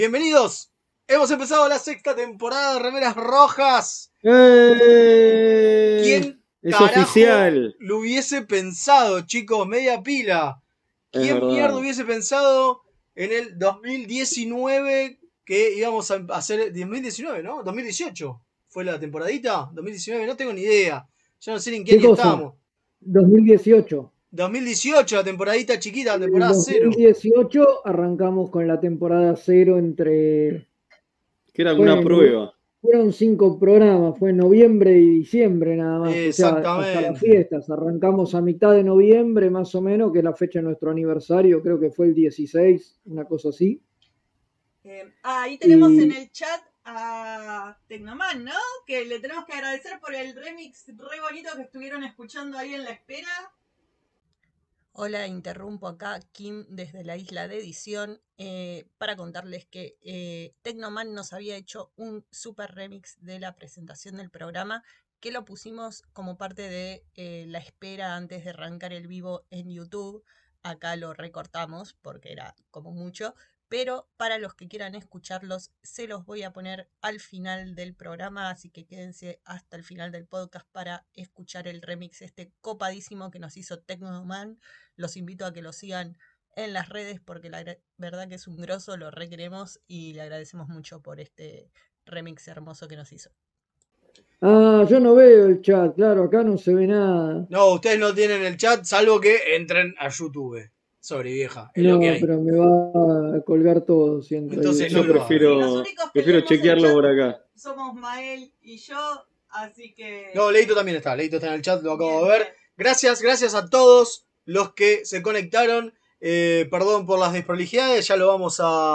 Bienvenidos. Hemos empezado la sexta temporada de Remeras Rojas. ¿Quién es carajo oficial? lo hubiese pensado, chicos? Media pila. ¿Quién mierda hubiese pensado en el 2019 que íbamos a hacer 2019, ¿no? 2018 fue la temporadita. 2019, no tengo ni idea. Ya no sé ni en qué año estamos. 2018. 2018, la temporadita chiquita, la temporada 0. En 2018 arrancamos con la temporada 0 entre... Que era una prueba. Fueron 5 programas, fue noviembre y diciembre nada más. Exactamente. O sea, hasta las fiestas. Arrancamos a mitad de noviembre más o menos, que es la fecha de nuestro aniversario, creo que fue el 16, una cosa así. Ahí tenemos en el chat a Tecnoman, ¿no? Que le tenemos que agradecer por el remix re bonito que estuvieron escuchando ahí en la espera. Hola, interrumpo acá, Kim, desde la isla de edición, para contarles que Tecnoman nos había hecho un super remix de la presentación del programa, que lo pusimos como parte de la espera antes de arrancar el vivo en YouTube. Acá lo recortamos porque era como mucho, pero para los que quieran escucharlos, se los voy a poner al final del programa, así que quédense hasta el final del podcast para escuchar el remix copadísimo que nos hizo Tecnoman. Los invito a que lo sigan en las redes porque la verdad que es un grosso, lo requeremos y le agradecemos mucho por este remix hermoso que nos hizo. Yo no veo el chat, claro, acá no se ve nada. No, ustedes no tienen el chat, salvo que entren a YouTube. Sorry, vieja. Es no, lo que hay. Pero me va a colgar todo. Siento. Entonces yo prefiero chequearlo por acá. Somos Mael y yo, así que... No, Leito también está. Leito está en el chat, lo acabo de ver. Gracias a todos los que se conectaron. Perdón por las desprolijidades, ya lo vamos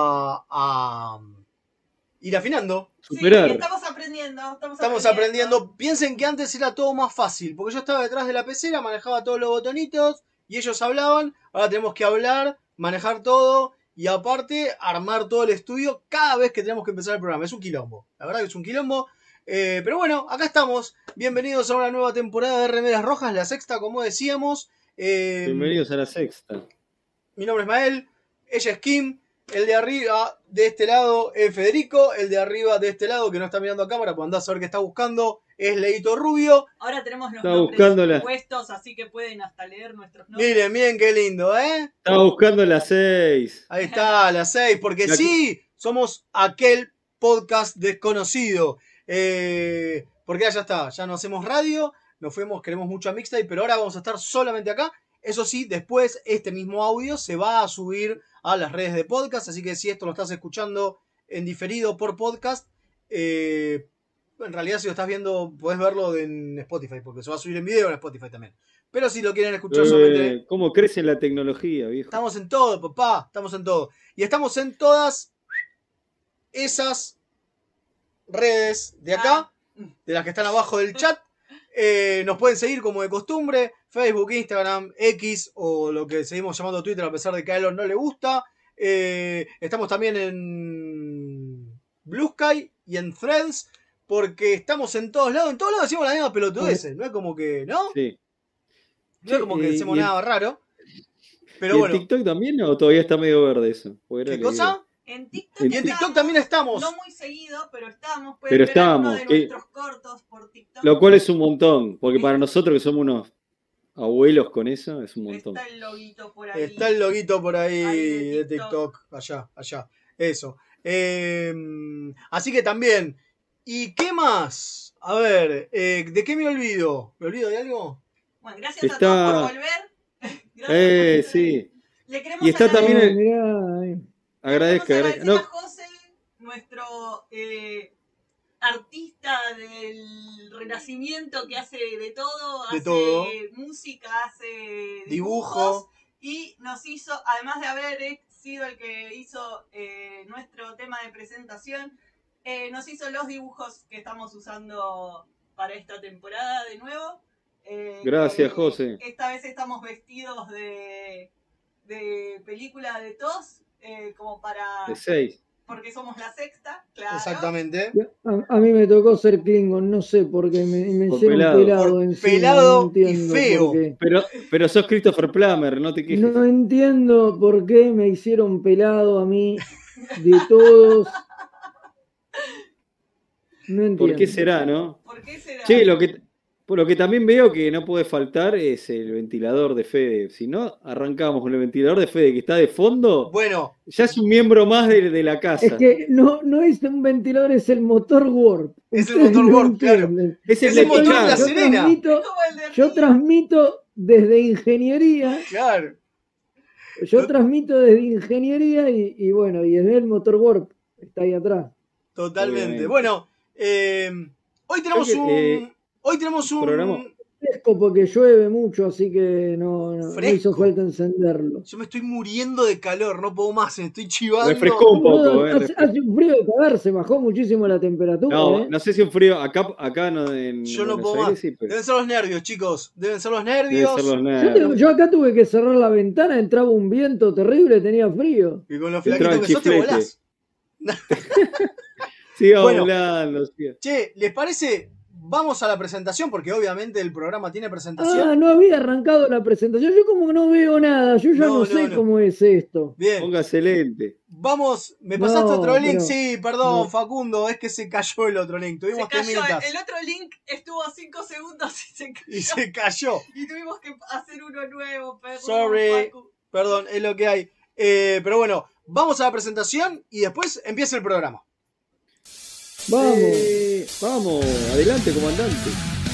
a ir afinando. Superar. Sí, estamos aprendiendo. Piensen que antes era todo más fácil, porque yo estaba detrás de la pecera, manejaba todos los botonitos y ellos hablaban. Ahora tenemos que hablar, manejar todo y aparte armar todo el estudio cada vez que tenemos que empezar el programa. Es un quilombo, la verdad que es un quilombo. Pero bueno, acá estamos. Bienvenidos a una nueva temporada de Remeras Rojas, la sexta, como decíamos. Bienvenidos a la sexta. Mi nombre es Mael, ella es Kim. El de arriba de este lado es Federico. El de arriba de este lado, que no está mirando a cámara, pues andás a ver qué está buscando, es Leito Rubio. Ahora tenemos los nombres puestos, así que pueden hasta leer nuestros nombres. Miren qué lindo, ¿eh? Estaba buscando la 6. Ahí está, la 6, porque sí, somos aquel podcast desconocido. Porque ya está, ya no hacemos radio, nos fuimos, queremos mucho a Mixtape, pero ahora vamos a estar solamente acá. Eso sí, después este mismo audio se va a subir a las redes de podcast, así que si esto lo estás escuchando en diferido por podcast, en realidad si lo estás viendo podés verlo en Spotify, porque se va a subir en video en Spotify también. Pero si lo quieren escuchar solamente... ¿Cómo crece la tecnología, viejo? Estamos en todo, papá, estamos en todo. Y estamos en todas esas redes de acá, de las que están abajo del chat. Nos pueden seguir como de costumbre, Facebook, Instagram, X o lo que seguimos llamando Twitter a pesar de que a Elon no le gusta. Estamos también en Blue Sky y en Threads porque estamos en todos lados. En todos lados decimos la misma pelotudeces, no es como que, ¿no? Sí. No es como que decimos nada raro. Pero ¿Y bueno. en TikTok también o todavía está medio verde eso? ¿Qué cosa? En TikTok, y en TikTok también estamos. No muy seguido, pero estamos. Pero estamos. Uno de nuestros cortos por TikTok. Lo cual es un montón, porque para nosotros que somos unos abuelos con eso, es un montón. Está el loguito por ahí. Está el loguito por ahí de TikTok. Allá. Eso. Así que también. ¿Y qué más? A ver, ¿de qué me olvido? ¿Me olvido de algo? Bueno, gracias a todos por volver. Sí. Le queremos y está agradecer. También... Agradezca. A José, nuestro artista del Renacimiento que hace de todo, hace música, hace dibujos y nos hizo, además de haber sido el que hizo nuestro tema de presentación, nos hizo los dibujos que estamos usando para esta temporada de nuevo. Gracias, José. Esta vez estamos vestidos de película de TOS. Como para... De 6. Porque somos la sexta, claro. Exactamente. A mí me tocó ser Klingon, no sé por qué me hicieron pelado encima. Pelado no y feo. Pero sos Christopher Plummer, no te quejes. No entiendo por qué me hicieron pelado a mí. de todos. No entiendo. ¿Por qué será, no? ¿Por qué será? Che, lo que también veo que no puede faltar es el ventilador de Fede. Si no, arrancamos con el ventilador de Fede que está de fondo. Bueno. Ya es un miembro más de la casa. Es que no es un ventilador, es el motor Warp. Es el motor Warp, claro. Es el motor de La Serena. Yo transmito desde ingeniería. Claro. Yo transmito desde ingeniería y bueno, y es el motor Warp. Está ahí atrás. Totalmente. Obviamente. Bueno, hoy tenemos un programa fresco porque llueve mucho, así que no hizo falta encenderlo. Yo me estoy muriendo de calor, no puedo más, me estoy chivando. Refrescó un poco. Hace un frío de cagarse, bajó muchísimo la temperatura. No sé si un frío acá no en yo no Buenos puedo Aires, más. sí, pero... Deben ser los nervios, chicos. Deben ser los nervios. Yo acá tuve que cerrar la ventana, entraba un viento terrible, tenía frío. Y con los flaquitos que sos te volás. Siga volando. Che, ¿les parece? Vamos a la presentación, porque obviamente el programa tiene presentación. No había arrancado la presentación. Yo como que no veo nada. Yo ya no sé cómo es esto. Bien. Póngase lente. Vamos, ¿me pasaste otro link? Sí, perdón, Facundo, es que se cayó el otro link. Tuvimos 3 minutos. El otro link estuvo 5 segundos y se cayó. Y tuvimos que hacer uno nuevo, perdón. Sorry. Perdón, es lo que hay. Pero bueno, vamos a la presentación y después empieza el programa. Vamos, adelante, comandante.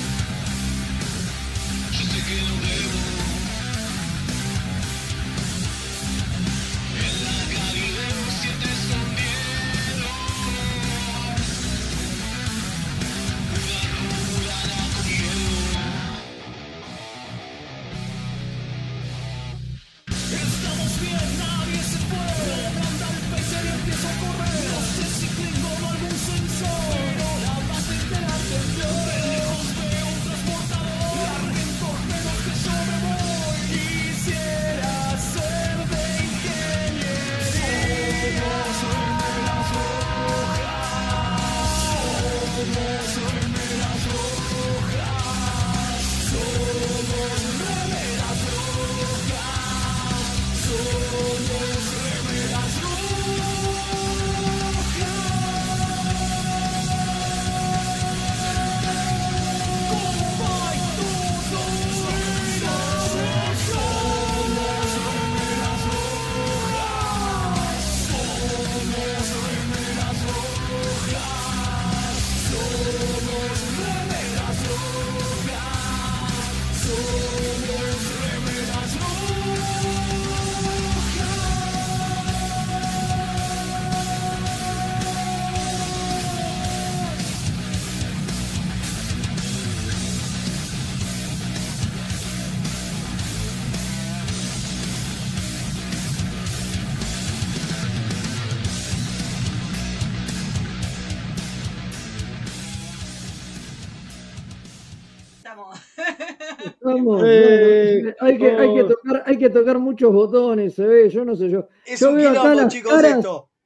Hay que tocar muchos botones, se ve, yo no sé yo. Yo veo acá las caras.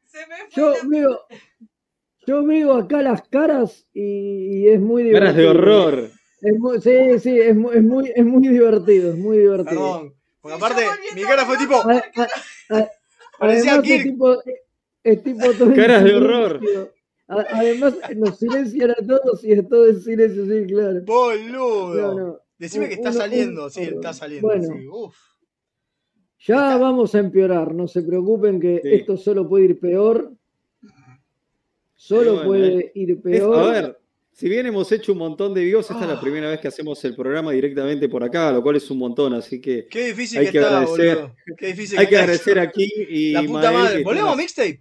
Yo veo acá las caras y es muy divertido. Caras de horror. Sí, es muy divertido, es muy divertido. Perdón, porque aparte mi cara fue tipo. Parecía Kirk. Es tipo todo caras de horror. Además, nos silencian a todos y es todo en silencio, sí, claro. Boludo. No. Decime que está saliendo, sí, está saliendo. Bueno, sí. ya vamos a empeorar, no se preocupen que esto solo puede ir peor. Puede ir peor. A ver, si bien hemos hecho un montón de vivos, esta es la primera vez que hacemos el programa directamente por acá, lo cual es un montón, así que qué difícil hay que está, agradecer. Boludo. Qué difícil hay que agradecer aquí y la puta madre. ¿Volvemos a mixtape?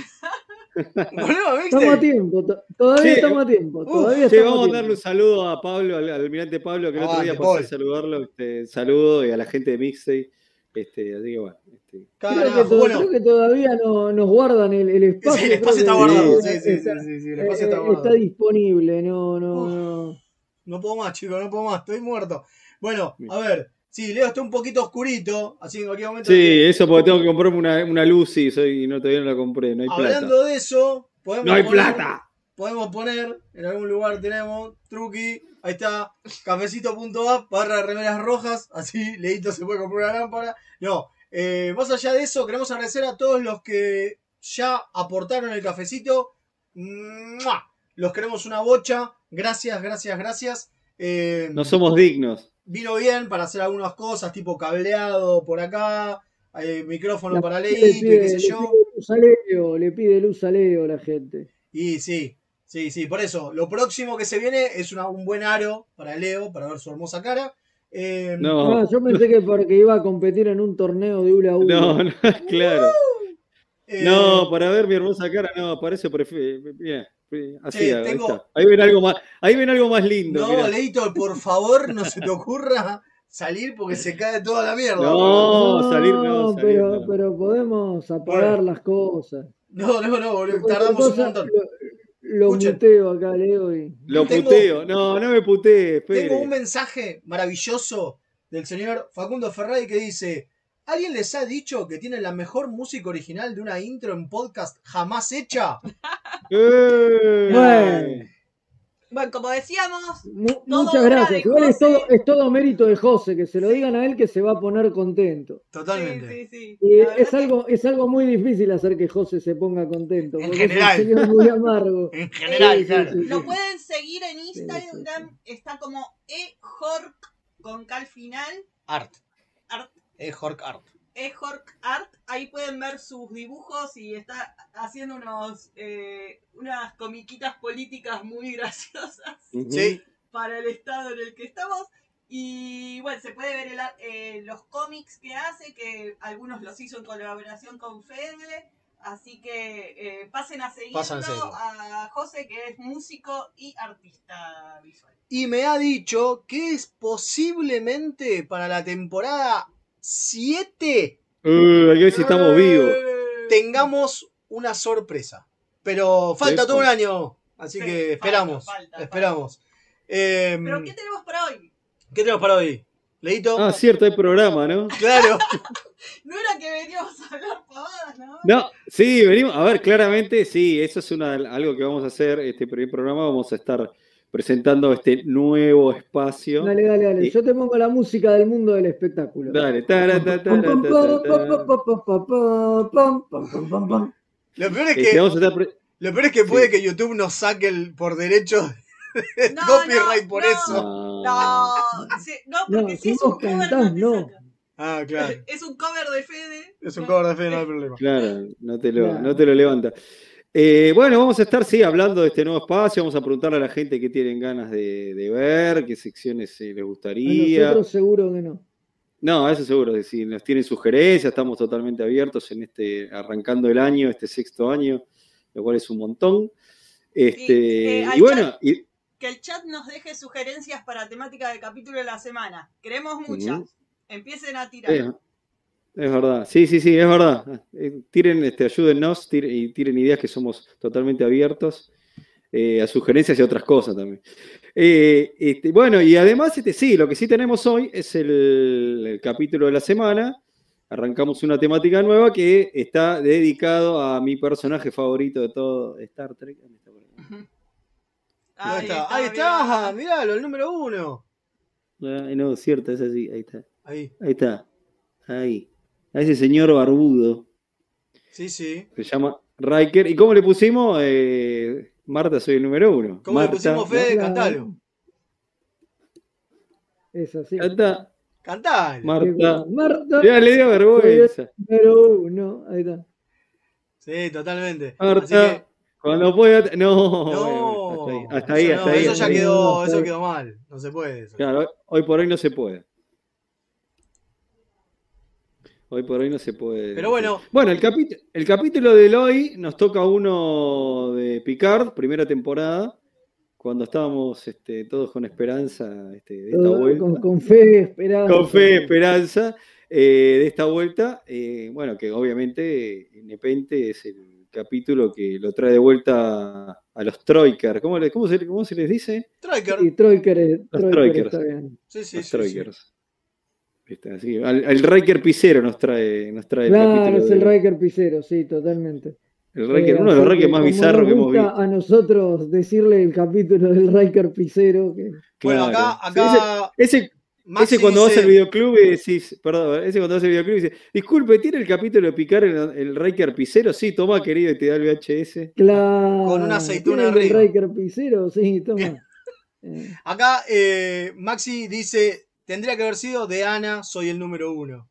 Estamos a tiempo, todavía estamos a tiempo. Vamos a darle un saludo a Pablo, al almirante Pablo, que el otro día pasé a saludarlo. Saludo y a la gente de Mixtape. Así que bueno. Creo que todavía nos guardan el espacio. Sí, el espacio está guardado. Sí, el espacio está guardado. Está disponible, no. No puedo más, chicos, no puedo más, estoy muerto. Bueno, a ver. Sí, Leo está un poquito oscurito, así que en cualquier momento... Sí, eso porque tengo que comprarme una luz y todavía no la compré, no hay plata. Hablando de eso, ¡no hay plata! Podemos poner, en algún lugar tenemos, Truqui, ahí está, cafecito.app, /remeras rojas, así Leito se puede comprar una lámpara. No, más allá de eso, queremos agradecer a todos los que ya aportaron el cafecito. ¡Mua! Los queremos una bocha. Gracias. No somos dignos. Vino bien para hacer algunas cosas, tipo cableado por acá, micrófono para Leito y qué sé yo. Le pide luz a Leo la gente. Y sí, por eso. Lo próximo que se viene es un buen aro para Leo, para ver su hermosa cara. No, yo pensé que porque iba a competir en un torneo de hula hula. No, claro. No, para ver mi hermosa cara, no, para eso prefiero. Así, ahí está. Ahí ven algo más lindo. No, mirá. Leito, por favor, no se te ocurra salir porque se cae toda la mierda. No, salir no. Pero podemos apagar las cosas. No, boludo, tardamos un montón. Lo muteo acá, Leo. Lo puteo. No me putees. Tengo un mensaje maravilloso del señor Facundo Ferrari que dice: ¿alguien les ha dicho que tienen la mejor música original de una intro en podcast jamás hecha? Bueno, como decíamos, muchas gracias. Igual es todo mérito de José, que se lo digan a él, que se va a poner contento. Totalmente. Sí. Y es algo muy difícil hacer que José se ponga contento. En general. Es un señor muy amargo. En general, claro. Lo pueden seguir en Instagram, está como ejork con K al final. Art. ejork Art. Ahí pueden ver sus dibujos y está haciendo unas comiquitas políticas muy graciosas para el estado en el que estamos. Y bueno, se puede ver los cómics que hace, que algunos los hizo en colaboración con Fede. Así que pasen a seguirlo a José, que es músico y artista visual. Y me ha dicho que es posiblemente para la temporada 7. Hay que ver si estamos vivos. Tengamos una sorpresa. Pero falta todo un año. Así que esperamos. Esperamos. ¿Pero qué tenemos para hoy? ¿Qué tenemos para hoy? ¿Leito? Ah, cierto, hay programa, ¿no? Claro. No era que veníamos a hablar pavadas, ¿no? No, sí, venimos. A ver, claramente, sí, eso es algo que vamos a hacer. Este primer programa vamos a estar presentando este nuevo espacio. Dale. Yo te pongo la música del mundo del espectáculo. Dale. Lo peor es que puede que YouTube nos saque por derecho copyright por eso. Porque si es un cover no. Ah, claro. Es un cover de Fede. Es un cover de Fede, no hay problema. Claro, no te lo levanta. Bueno, vamos a estar, hablando de este nuevo espacio. Vamos a preguntarle a la gente qué tienen ganas de ver, qué secciones les gustaría. A nosotros seguro que no. No, eso seguro. Si nos tienen sugerencias, estamos totalmente abiertos en arrancando el año, este 6º año, lo cual es un montón. Y bueno... Que el chat nos deje sugerencias para temática del capítulo de la semana. Queremos muchas. Empiecen a tirar. Es verdad. Sí, es verdad. Tiren, ayúdennos y tiren ideas, que somos totalmente abiertos a sugerencias y a otras cosas también. Bueno, y además, lo que sí tenemos hoy es el capítulo de la semana. Arrancamos una temática nueva que está dedicado a mi personaje favorito de todo Star Trek. Ahí está, miralo, el número 1. No, cierto, es así, ahí está. Ahí está. Ahí. A ese señor barbudo. Sí. Se llama Riker. ¿Y cómo le pusimos? Marta, soy el número 1. ¿Cómo le pusimos, Fede? ¿No? Cantalo. Es así. Cantalo. Marta. Ya le dio vergüenza. Número 1, ahí está. Sí, totalmente. Marta. Cuando pueda. No. Bueno, hasta ahí. Eso ya quedó, eso quedó mal. No se puede eso. Claro, hoy por hoy no se puede. Pero bueno. Bueno, el capítulo de hoy nos toca uno de Picard, primera temporada, cuando estábamos todos con esperanza de esta vuelta. Con fe, esperanza. Con fe, esperanza de esta vuelta. Bueno, que obviamente Nepente es el capítulo que lo trae de vuelta a los Troikers. ¿Cómo se les dice? Troiker. Y Troikers. Está bien. Sí. Los Troikers. Así, el Riker Pisero nos trae el capítulo. Es el Riker Pisero, sí, totalmente. Uno de los Rikers más bizarros que hemos visto. A nosotros decirle el capítulo del Riker Pisero. Bueno, acá Maxi ese cuando dice, vas al videoclub y decís, perdón, ese cuando vas al videoclub y dices, disculpe, ¿tiene el capítulo de picar el Riker Picero? Sí, toma, querido, y te da el VHS. Claro. con una aceituna ¿Tiene el arriba. Riker Picero? Sí, toma. Acá Maxi dice, tendría que haber sido de Ana, soy el número 1.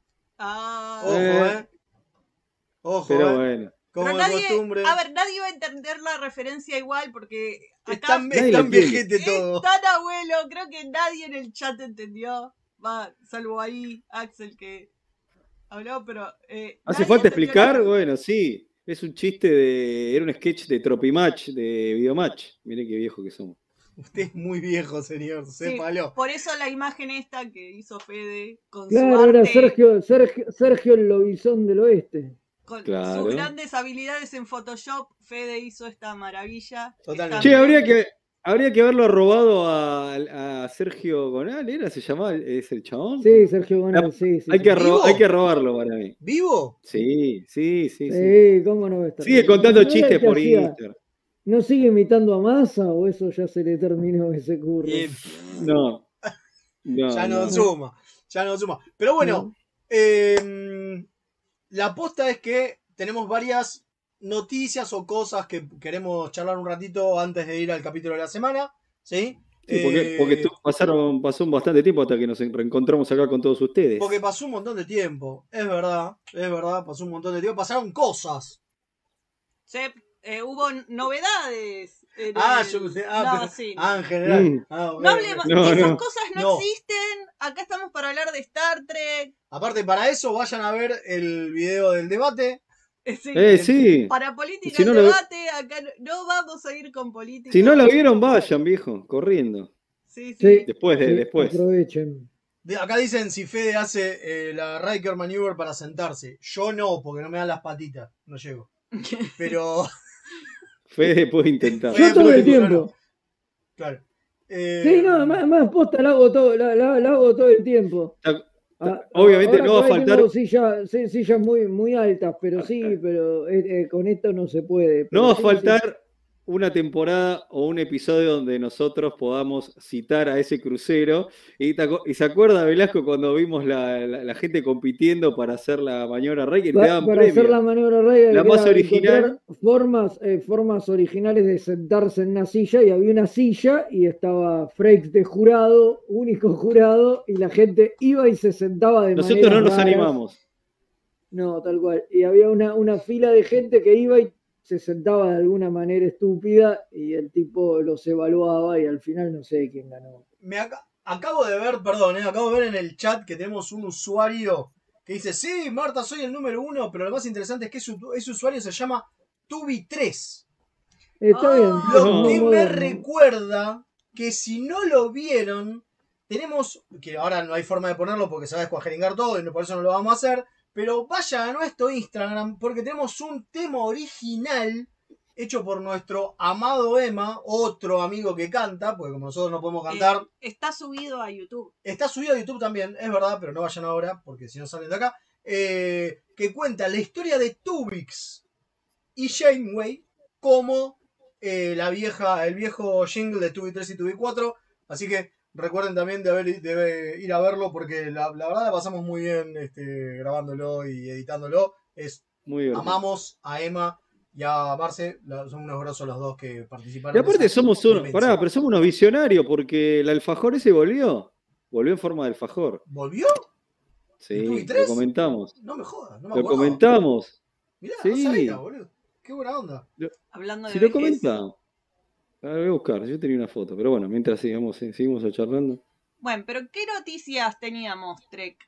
Ojo, Ojo, Pero bueno. Como Pero de nadie, costumbre. a ver, nadie va a entender la referencia igual porque acá Están Nadie la viejete todo. es tan abuelo, creo que nadie en el chat entendió. Va, salvo ahí Axel que habló, pero. ¿Hace nadie falta entendió explicar? la- Bueno, sí. Es un chiste era un sketch de Tropimatch, de Videomatch. Miren qué viejo que somos. Usted es muy viejo, señor, Sí, sépalo. por eso la imagen esta que hizo Fede con Claro, su era arte, Sergio el Lobizón del Oeste. con Claro. sus grandes habilidades en Photoshop, Fede hizo esta maravilla. Totalmente. Che, También- habría que haberlo robado a Sergio Gonal, ¿era? ¿Se llamaba? ¿Es el chabón? Sí, Sergio Gonal, sí. Hay que ¿Vivo? robarlo para mí. ¿Vivo? Sí. Sí, ¿cómo no va a estar? Sigue contando ¿No era chistes el que por hacía- Instagram. ¿No sigue imitando a Massa o eso ya se le terminó ese curro? Y No. ya no suma. Pero bueno, la aposta es que tenemos varias noticias o cosas que queremos charlar un ratito antes de ir al capítulo de la semana. ¿Sí? Sí, porque pasó bastante tiempo hasta que nos reencontramos acá con todos ustedes. Porque pasó un montón de tiempo. Es verdad, pasó un montón de tiempo. Pasaron cosas. hubo novedades. En Yo el- sé. no, sí. En general. Mm. No hablemos, No, esas no. cosas no, No. existen. Acá estamos para hablar de Star Trek. Aparte, para eso vayan a ver el video del debate. Sí. Sí. Para política Si no el lo- debate, acá no vamos a ir con política. Si no lo vieron, vayan, viejo, corriendo. Sí. Sí, Después. aprovechen. Acá dicen si Fede hace la Riker Maneuver para sentarse. Yo no, porque no me dan las patitas. No llego. Pero. Fede puede intentar. Yo todo el yo tiempo. no. Claro. Sí, no, más posta la hago la hago todo el tiempo. Obviamente Ahora no va a por ahí faltar. tengo sillas muy altas, pero con esto no se puede. No va a Pero sí, faltar una temporada o un episodio donde nosotros podamos citar a ese crucero. Y se acuerda, Velasco, cuando vimos la gente compitiendo para hacer la maniobra Riker y te daban para premios? hacer la maniobra Riker, La que más era original. encontrar formas originales de sentarse en una silla, y había una silla y estaba Frakes de jurado, único jurado, y la gente iba y se sentaba de Nosotros maneras no nos raras. animamos. No, tal cual. Y había una fila de gente que iba y se sentaba de alguna manera estúpida, y el tipo los evaluaba y al final no sé quién ganó. Acabo de ver en el chat que tenemos un usuario que dice, sí, Marta, soy el número 1, pero lo más interesante es que ese usuario se llama Tubi3. Está bien. Lo es que muy me moderno. recuerda que si no lo vieron, tenemos, que ahora no hay forma de ponerlo porque se va a descuajeringar todo y por eso no lo vamos a hacer, pero vayan a nuestro Instagram porque tenemos un tema original hecho por nuestro amado Emma, otro amigo que canta, porque como nosotros no podemos cantar. Está subido a YouTube. Está subido a YouTube también, es verdad, pero no vayan ahora porque si no salen de acá. Que cuenta la historia de Tubix y Janeway como el viejo jingle de Tubi 3 y Tubi 4. Así que recuerden también de ir a verlo porque la verdad la pasamos muy bien grabándolo y editándolo. Muy bien. Amamos a Emma y a Marce, son unos grosos los dos que participaron. Y aparte somos unos visionarios porque el alfajor ese volvió en forma de alfajor. ¿Volvió? Sí, ¿Tubi 3? lo comentamos. No me jodas, no me Lo acuerdo. comentamos. Mirá, sí. no sabía, boludo. Qué buena onda. Hablando de si lo comentamos. A ver, voy a buscar, yo tenía una foto, pero bueno, mientras seguimos charlando. Bueno, pero ¿qué noticias teníamos, Trek?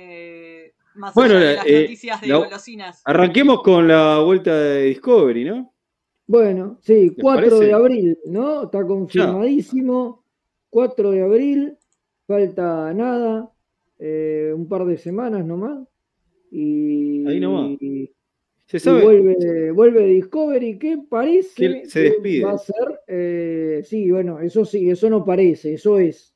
Más bueno, allá de las noticias de golosinas. Arranquemos con la vuelta de Discovery, ¿no? Bueno, sí, 4 parece? de abril, ¿no? Está confirmadísimo. 4 de abril, falta nada, un par de semanas nomás. Y ahí nomás. ¿Se sabe? Y vuelve Discovery, que parece que se despide. Va a ser. Sí, bueno, eso no parece, eso es.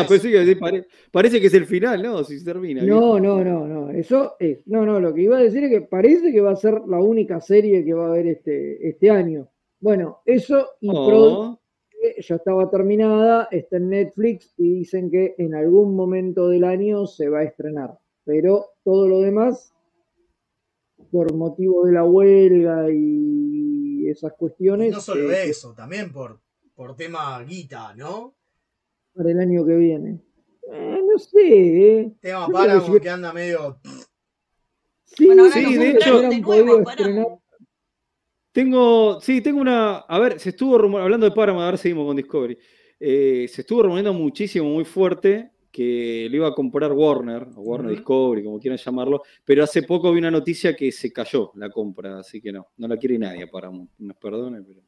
Parece que es el final, ¿no? Si se termina. No, eso es. No, lo que iba a decir es que parece que va a ser la única serie que va a haber este año. Bueno, eso y que ya estaba terminada, está en Netflix y dicen que en algún momento del año se va a estrenar. Pero todo lo demás, por motivo de la huelga y esas cuestiones. Y no solo eso, también por tema guita, ¿no? Para el año que viene. No sé. Tema Paramount que anda medio. Sí, bueno, sí, de hecho. De nuevo, Tengo una. A ver, se estuvo hablando de Paramount, a ver, seguimos con Discovery. Se estuvo rumoreando muchísimo, muy fuerte, que le iba a comprar Warner, o Warner Discovery, como quieran llamarlo, pero hace poco vi una noticia que se cayó la compra, así que no la quiere nadie Paramount. Nos perdone, pero.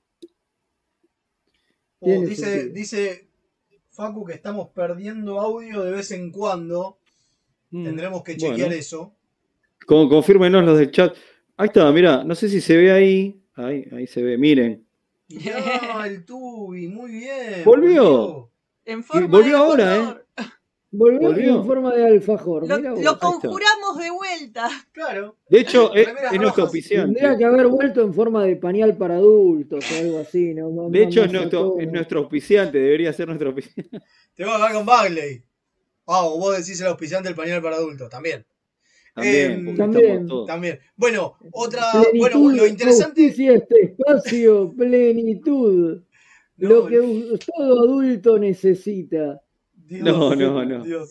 Dice Facu que estamos perdiendo audio de vez en cuando. Tendremos que chequear eso. Confírmenos los del chat. Ahí está, mirá, no sé si se ve ahí. Ahí se ve, miren. Ya, el Tubi, muy bien. Volvió. En forma volvió de ahora, Volvió en forma de alfajor. Lo conjuramos de vuelta. Claro. De hecho, es nuestro auspiciante. Tendría que haber vuelto en forma de pañal para adultos o algo así. De hecho, es nuestro auspiciante, debería ser nuestro auspiciante. Te voy a hablar con Bagley. Vos decís el auspiciante del pañal para adultos, también. También. Bueno, plenitud, lo interesante. Este espacio, plenitud. Lo que todo adulto necesita. Dios.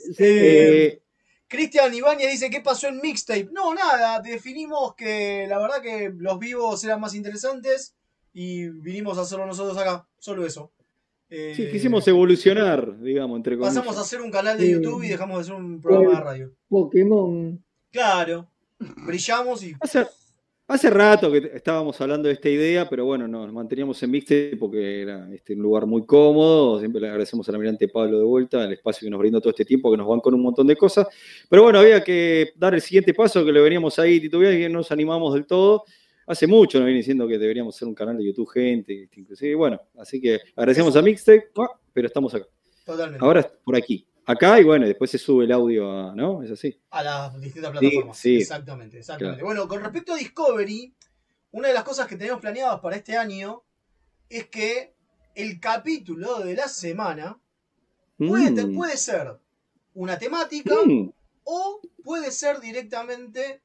Cristian Ibáñez dice: ¿qué pasó en Mixtape? No, nada. Definimos que la verdad que los vivos eran más interesantes y vinimos a hacerlo nosotros acá. Solo eso. Sí, quisimos evolucionar, digamos, entre comillas. Pasamos a hacer un canal de YouTube y dejamos de hacer un programa de radio. Pokémon. Claro. Brillamos y. Hace rato que estábamos hablando de esta idea, pero bueno, nos manteníamos en Mixtape porque era un lugar muy cómodo. Siempre le agradecemos al almirante Pablo de vuelta, el espacio que nos brindó todo este tiempo, que nos van con un montón de cosas. Pero bueno, había que dar el siguiente paso, que le veníamos ahí titubeando y que no nos animamos del todo. Hace mucho nos viene diciendo que deberíamos hacer un canal de YouTube, gente, inclusive. Bueno, así que agradecemos a Mixtape, pero estamos acá. Totalmente. Ahora por aquí. Acá y bueno, después se sube el audio ¿no? Es así. A las distintas plataformas. Sí. Exactamente. Claro. Bueno, con respecto a Discovery, una de las cosas que tenemos planeadas para este año es que el capítulo de la semana puede ser una temática o puede ser directamente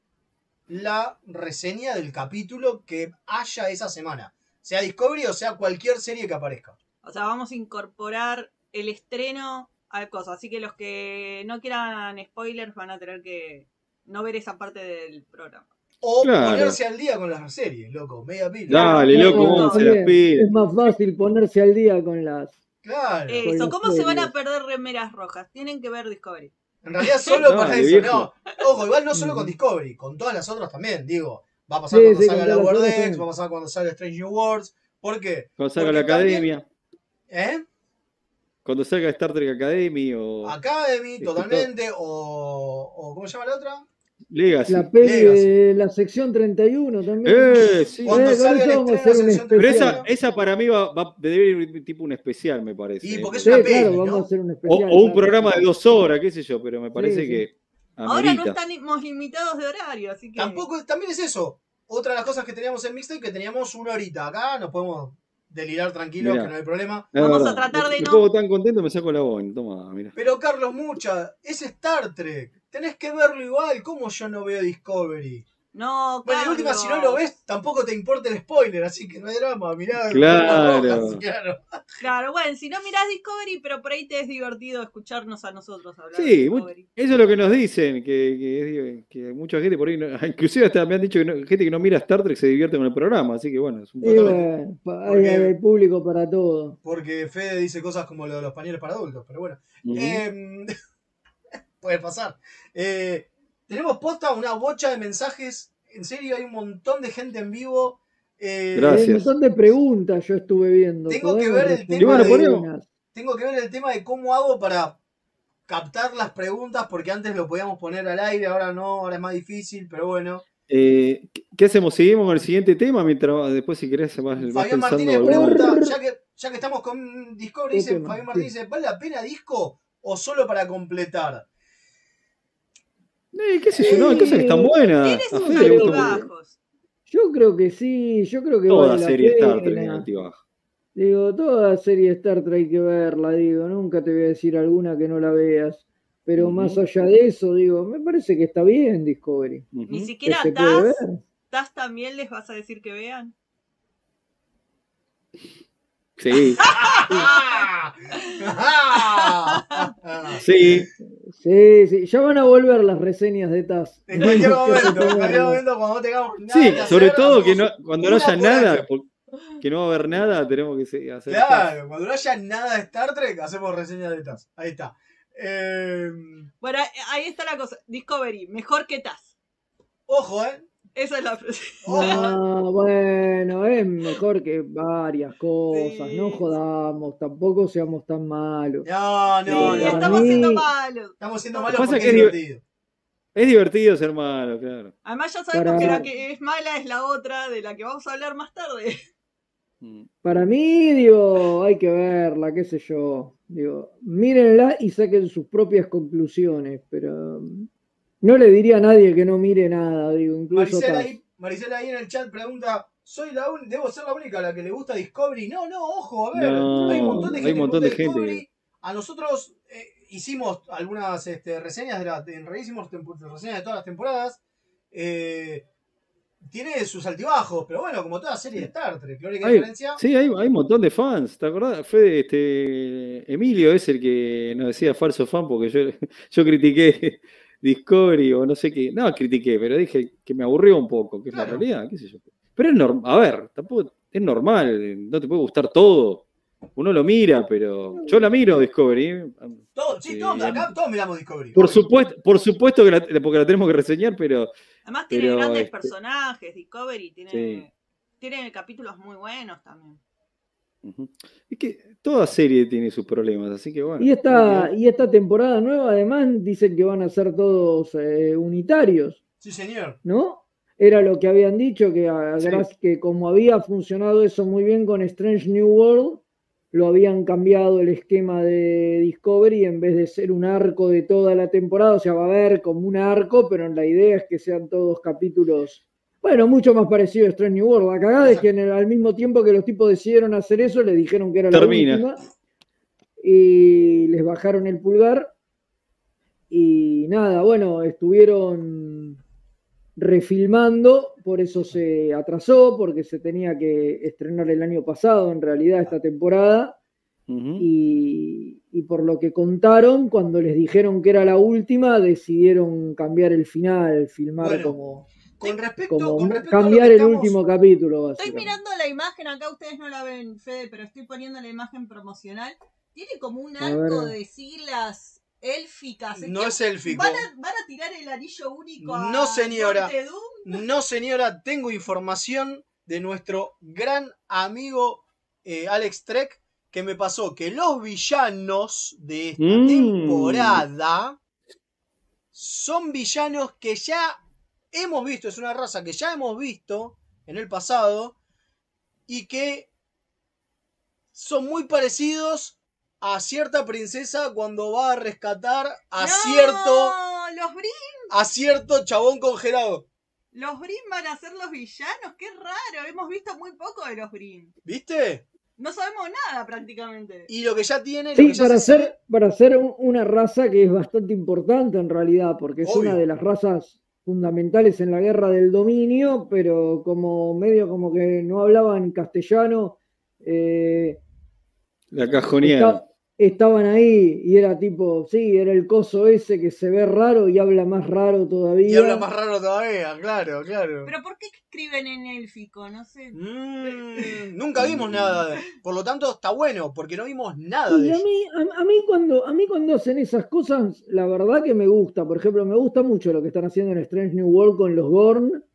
la reseña del capítulo que haya esa semana. Sea Discovery o sea cualquier serie que aparezca. O sea, vamos a incorporar el estreno a cosas. Así que los que no quieran spoilers van a tener que no ver esa parte del programa. O ponerse al día con las series, loco. Media pila. Dale, loco, vamos a las pilas. Es más fácil ponerse al día con las. Claro. Eso, ¿cómo se van a perder remeras rojas? Tienen que ver Discovery. En realidad solo para eso, no. Ojo, igual no solo con Discovery, con todas las otras también, digo. Va a pasar cuando salga la World X, va a pasar cuando salga Strange New Worlds. ¿Por qué? Cuando salga la Academia. También, Cuando salga Star Trek Academy o... Academy, totalmente, o ¿cómo se llama la otra? Legacy. La peli de la sección 31 también. Sí. Cuando salga el estreno de pero esa para mí debe ir tipo un especial, me parece. Y porque es una peli, claro, ¿no? vamos a hacer un especial. O un programa de 2 horas, qué sé yo, pero me parece que amerita. Ahora no estamos limitados de horario, así que... También es eso. Otra de las cosas que teníamos en Mixtape, que teníamos 1 horita. Acá nos podemos delirar tranquilos, que no hay problema. Vamos a tratar de no... no... Estuvo tan contento, me saco la boina. Toma, mira. Pero Carlos Mucha, es Star Trek. Tenés que verlo igual. ¿Cómo yo no veo Discovery? No, bueno, de última, si no lo ves, tampoco te importa el spoiler, así que no hay drama, mirá. Claro. Claro, bueno, si no mirás Discovery, pero por ahí te es divertido escucharnos a nosotros hablar de Discovery. Eso es lo que nos dicen, que mucha gente por ahí, inclusive hasta me han dicho que gente que no mira Star Trek se divierte con el programa, así que bueno, es un hay público para todo. Porque Fede dice cosas como lo de los pañales para adultos, pero bueno. Puede pasar. Tenemos posta una bocha de mensajes. En serio, hay un montón de gente en vivo. Gracias. Hay un montón de preguntas yo estuve viendo. Tengo que ver el tema de cómo hago para captar las preguntas, porque antes lo podíamos poner al aire, ahora no, ahora es más difícil, pero bueno. ¿Qué hacemos? ¿Seguimos con el siguiente tema? Mientras después, si querés, vas Fabián Martínez pregunta, ya que estamos con Discovery, Fabián Martínez dice, ¿vale la pena disco o solo para completar? ¿Qué sé yo? No, hay cosas que están buenas. Tiene sus altibajos. Yo creo que sí, yo creo que toda vale serie la Star Trek pena. tiene altibajos. Digo, toda serie de Star Trek hay que verla, digo, nunca te voy a decir alguna que no la veas. Pero más allá de eso, digo, me parece que está bien Discovery. Ni siquiera se puede ver. TAS también les vas a decir que vean. Sí. Sí. Sí, ya van a volver las reseñas de TAS. En cualquier momento, cuando tengamos nada Sí, que hacer, sobre todo que cuando no haya nada, año. que no va a haber nada, tenemos que hacer. Claro, TAS. Cuando no haya nada de Star Trek, hacemos reseñas de TAS. Ahí está. Bueno, ahí está la cosa. Discovery, mejor que TAS. Ojo, Esa es la frase. No, bueno, es mejor que varias cosas. Sí. No jodamos, tampoco seamos tan malos. No, estamos siendo malos. Estamos siendo malos porque es divertido. Es divertido ser malo, claro. Además ya sabemos que la que es mala es la otra, de la que vamos a hablar más tarde. Para mí, digo, hay que verla, qué sé yo. Digo, mírenla y saquen sus propias conclusiones, pero no le diría a nadie que no mire nada, digo, incluso Maricela ahí en el chat pregunta, ¿debo ser la única a la que le gusta Discovery? No, ojo, a ver, hay un montón de gente. Hay un montón de gente. A nosotros hicimos algunas reseñas reseñas de todas las temporadas. Tiene sus altibajos, pero bueno, como toda serie de Star Trek, la única diferencia. Sí, hay un montón de fans, ¿te acordás? Emilio es el que nos decía falso fan porque yo critiqué Discovery o no sé qué. No, critiqué, pero dije que me aburrió un poco, que es la realidad, qué sé yo. Pero es normal, a ver, tampoco es normal, no te puede gustar todo. Uno lo mira, pero yo la miro Discovery. Todos miramos Discovery. Por supuesto que porque la tenemos que reseñar, pero... Además tiene grandes personajes, Discovery tiene capítulos muy buenos también. Es que toda serie tiene sus problemas, así que bueno. Y esta temporada nueva, además, dicen que van a ser todos unitarios. Sí, señor. ¿No? Era lo que habían dicho, que como había funcionado eso muy bien con Strange New World, lo habían cambiado el esquema de Discovery en vez de ser un arco de toda la temporada. O sea, va a haber como un arco, pero la idea es que sean todos capítulos, bueno, mucho más parecido a Strange New World. La cagada es que al mismo tiempo que los tipos decidieron hacer eso, le dijeron que era la última y les bajaron el pulgar. Y nada, bueno, estuvieron refilmando, por eso se atrasó, porque se tenía que estrenar el año pasado, en realidad, esta temporada. Y por lo que contaron, cuando les dijeron que era la última, decidieron cambiar el final, filmar con respecto cambiar el último capítulo. Estoy mirando la imagen, acá ustedes no la ven, Fede, pero estoy poniendo la imagen promocional. Tiene como un arco de siglas élficas. No es élfico. ¿Van a tirar el anillo único a No, señora. No, señora. Tengo información de nuestro gran amigo Alex Trek, que me pasó que los villanos de esta temporada son villanos que ya hemos visto, es una raza que ya hemos visto en el pasado y que son muy parecidos a cierta princesa cuando va a rescatar a cierto chabón congelado. Los Brin van a ser los villanos, qué raro, hemos visto muy poco de los Brin. ¿Viste? No sabemos nada prácticamente. Y lo que ya tiene... Sí, para ser una raza que es bastante importante en realidad, porque es una de las razas fundamentales en la guerra del dominio, pero como medio como que no hablaban castellano. La cajonearon. Estaban ahí y era tipo, era el coso ese que se ve raro y habla más raro todavía. Claro. Pero ¿por qué escriben en élfico? No sé. Nunca vimos nada. Por lo tanto, está bueno, porque no vimos nada de eso. A mí cuando hacen esas cosas, la verdad que me gusta. Por ejemplo, me gusta mucho lo que están haciendo en Strange New World con los Gorn.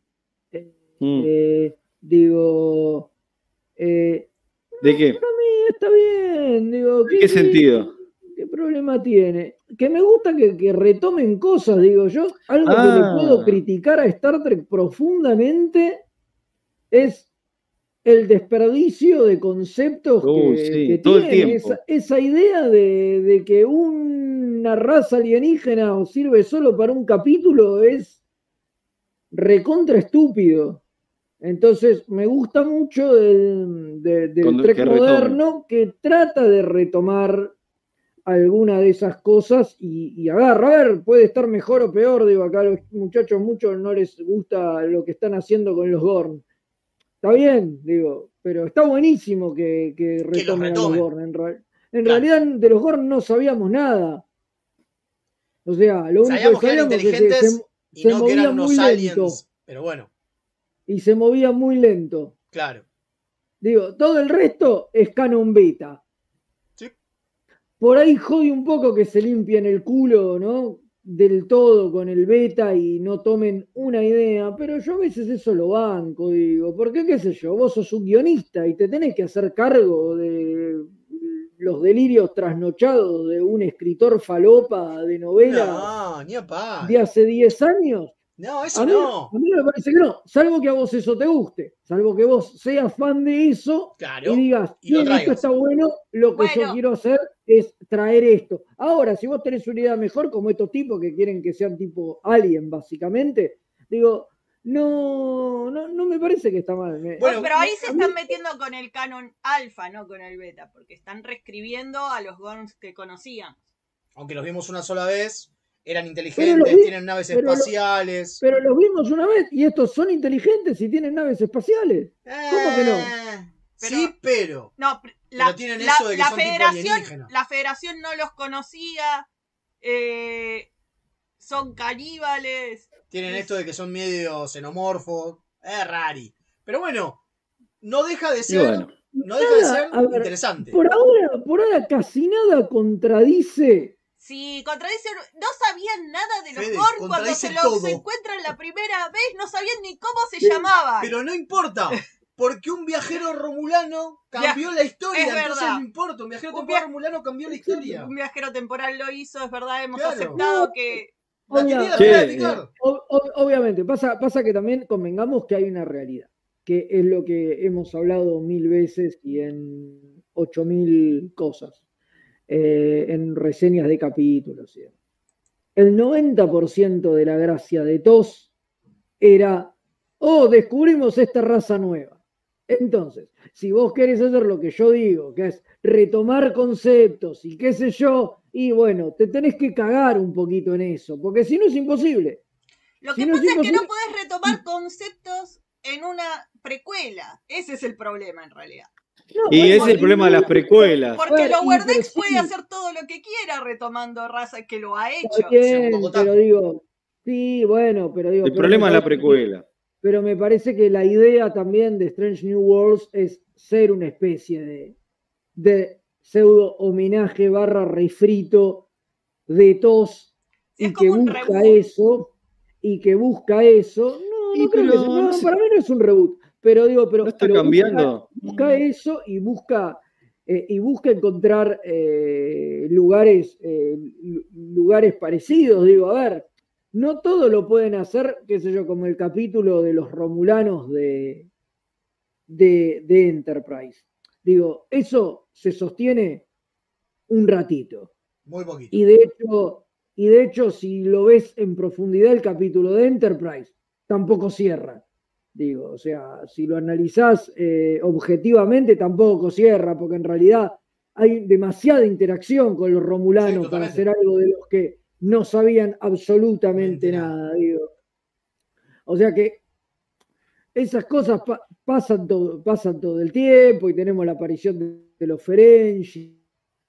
Digo... ¿De qué? Para mí está bien. Digo, ¿En qué sentido? ¿Qué problema tiene? Que me gusta que retomen cosas, digo yo. Algo que le puedo criticar a Star Trek profundamente es el desperdicio de conceptos que todo tiene. El tiempo. Esa idea de que una raza alienígena os sirve solo para un capítulo es recontra estúpido. Entonces, me gusta mucho del Trek moderno que trata de retomar alguna de esas cosas y agarra, a ver, puede estar mejor o peor, digo, acá a los muchachos muchos no les gusta lo que están haciendo con los Gorn. Está bien, digo, pero está buenísimo que retomen a los Gorn. En realidad de los Gorn no sabíamos nada. O sea, lo único que sabíamos es que se movía muy lento. Pero bueno. Y se movía muy lento. Claro. Digo, todo el resto es canon beta. Sí. Por ahí jode un poco que se limpien el culo, ¿no? Del todo con el beta y no tomen una idea, pero yo a veces eso lo banco, digo, porque qué sé yo, vos sos un guionista y te tenés que hacer cargo de los delirios trasnochados de un escritor falopa de novelas de hace 10 años. No, eso no. A mí me parece que no, salvo que a vos eso te guste, salvo que vos seas fan de eso y digas, esto está bueno, lo que yo quiero hacer es traer esto. Ahora, si vos tenés una idea mejor, como estos tipos que quieren que sean tipo Alien, básicamente, digo, no me parece que está mal. Bueno, pero ahí se están metiendo con el canon alfa, no con el beta, porque están reescribiendo a los Gorns que conocían. Aunque los vimos una sola vez, eran inteligentes, tienen naves espaciales. Pero los vimos una vez y estos son inteligentes y tienen naves espaciales. ¿Cómo que no? Sí, pero. No, pero tienen eso de que son tipo alienígenas. La Federación no los conocía. Son caníbales. Tienen esto de que son medio xenomorfos. Rari. Pero bueno, no deja de ser. No deja de ser interesante. Por ahora casi nada contradice. Sí, contradice. No sabían nada de los Gorn cuando se encuentran la primera vez. No sabían ni cómo se llamaban. Pero no importa. Porque un viajero romulano cambió la historia, entonces no importa. Un viajero temporal romulano cambió la historia. Un viajero temporal lo hizo, es verdad, hemos aceptado que. Obviamente, pasa que también convengamos que hay una realidad, que es lo que hemos hablado 1000 veces y en 8000 cosas, en reseñas de capítulos. ¿Sí? El 90% de la gracia de TOS era, descubrimos esta raza nueva. Entonces, si vos querés hacer lo que yo digo, que es retomar conceptos y qué sé yo, y bueno, te tenés que cagar un poquito en eso, porque si no es imposible. Lo que pasa es que no podés retomar conceptos en una precuela. Ese es el problema, en realidad. Y ese es el problema de las precuelas. Porque Lower Decks puede hacer todo lo que quiera retomando raza que lo ha hecho. Bien, pero digo, sí, bueno, pero digo... El problema es la precuela. Pero me parece que la idea también de Strange New Worlds es ser una especie de pseudo homenaje / refrito de TOS y que busca eso. Y que busca eso. No creo que sea, para mí no es un reboot. Pero digo, pero. ¿No está cambiando? Busca eso y busca encontrar lugares parecidos. Digo, a ver. No todo lo pueden hacer, qué sé yo, como el capítulo de los romulanos de Enterprise. Digo, eso se sostiene un ratito. Muy poquito. Y de hecho, si lo ves en profundidad el capítulo de Enterprise, tampoco cierra. Digo, o sea, si lo analizás objetivamente, tampoco cierra, porque en realidad hay demasiada interacción con los romulanos para hacer algo de los que no sabían absolutamente nada, digo. O sea que esas cosas pasan todo el tiempo y tenemos la aparición de los Ferengi.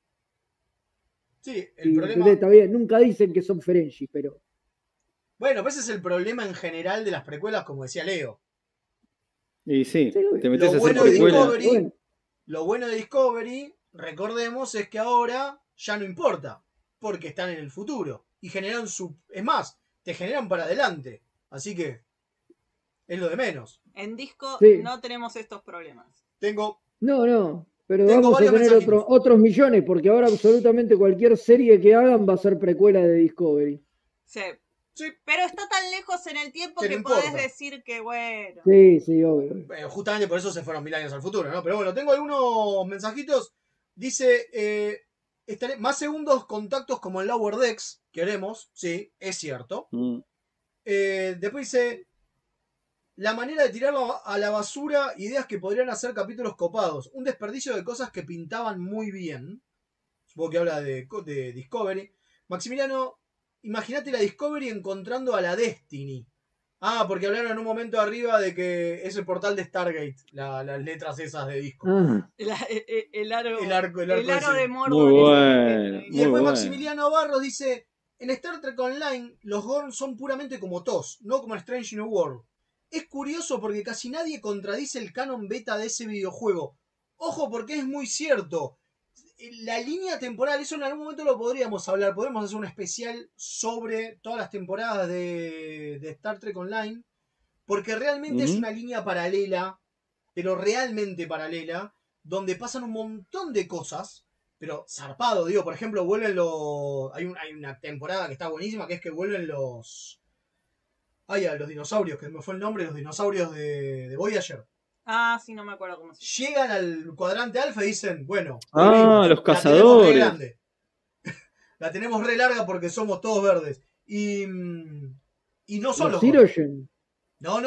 Sí, el problema... Está bien, nunca dicen que son Ferengi, pero... Bueno, pues ese es el problema en general de las precuelas, como decía Leo. Y sí, te metes a hacer precuelas. Lo bueno de Discovery, recordemos, es que ahora ya no importa. Porque están en el futuro. Y generan es más, te generan para adelante. Así que es lo de menos. En Disco no tenemos estos problemas. No, pero vamos a tener otros millones, porque ahora absolutamente cualquier serie que hagan va a ser precuela de Discovery. Sí. Pero está tan lejos en el tiempo que podés decir que bueno. Sí, obvio. Bueno, justamente por eso se fueron 1000 años al futuro, ¿no? Pero bueno, tengo algunos mensajitos. Dice... más segundos contactos como en Lower Decks, queremos, sí, es cierto. Después dice, la manera de tirarlo a la basura ideas que podrían hacer capítulos copados. Un desperdicio de cosas que pintaban muy bien. Supongo que habla de Discovery. Maximiliano, imagínate la Discovery encontrando a la Destiny. Ah, porque hablaron en un momento arriba de que es el portal de Stargate, las letras esas de disco. El aro ese. de Mordor. Muy bueno. Y después Maximiliano Barros dice, en Star Trek Online los Gorn son puramente como TOS, no como Strange New World. Es curioso porque casi nadie contradice el canon beta de ese videojuego. Ojo, porque es muy cierto. La línea temporal, eso en algún momento lo podríamos hablar. Podemos hacer un especial sobre todas las temporadas de Star Trek Online. Porque realmente es una línea paralela, pero realmente paralela, donde pasan un montón de cosas. Pero zarpado, digo, por ejemplo, vuelven los... Hay una temporada que está buenísima, que es que vuelven los... a los dinosaurios, que me fue el nombre, los dinosaurios de Voyager. Ah, sí, no me acuerdo cómo se llama. Llegan al cuadrante alfa y dicen, bueno... los cazadores. La tenemos re larga porque somos todos verdes. Y no son los... No.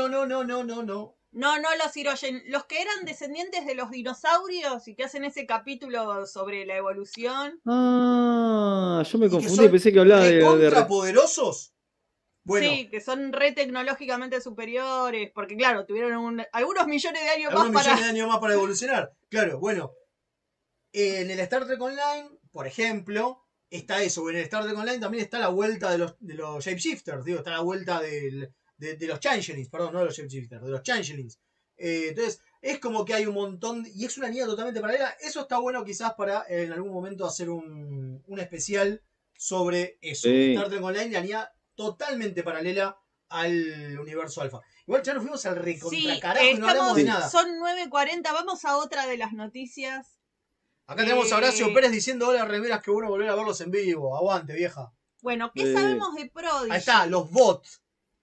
No, los Hirogen. Los que eran descendientes de los dinosaurios y que hacen ese capítulo sobre la evolución. Ah, yo me confundí, pensé que hablaba de... ¿Ultrapoderosos? Bueno, sí, que son re tecnológicamente superiores, porque claro, tuvieron algunos millones de años más para evolucionar. Claro, bueno. En el Star Trek Online, por ejemplo, está eso. En el Star Trek Online también está la vuelta de los shapeshifters, digo, está la vuelta de los changelings, perdón, no de los shapeshifters, de los changelings. Entonces, es como que hay un montón, y es una línea totalmente paralela. Eso está bueno quizás para en algún momento hacer un especial sobre eso. Sí. Star Trek Online, la línea totalmente paralela al universo alfa. Igual ya nos fuimos al recontracarajo y no hablamos de nada. Son 9:40, vamos a otra de las noticias. Acá tenemos a Horacio Pérez diciendo, hola remeras, qué bueno volver a verlos en vivo. Aguante, vieja. Bueno, ¿qué sabemos de Prodigy? Ahí está, los bots.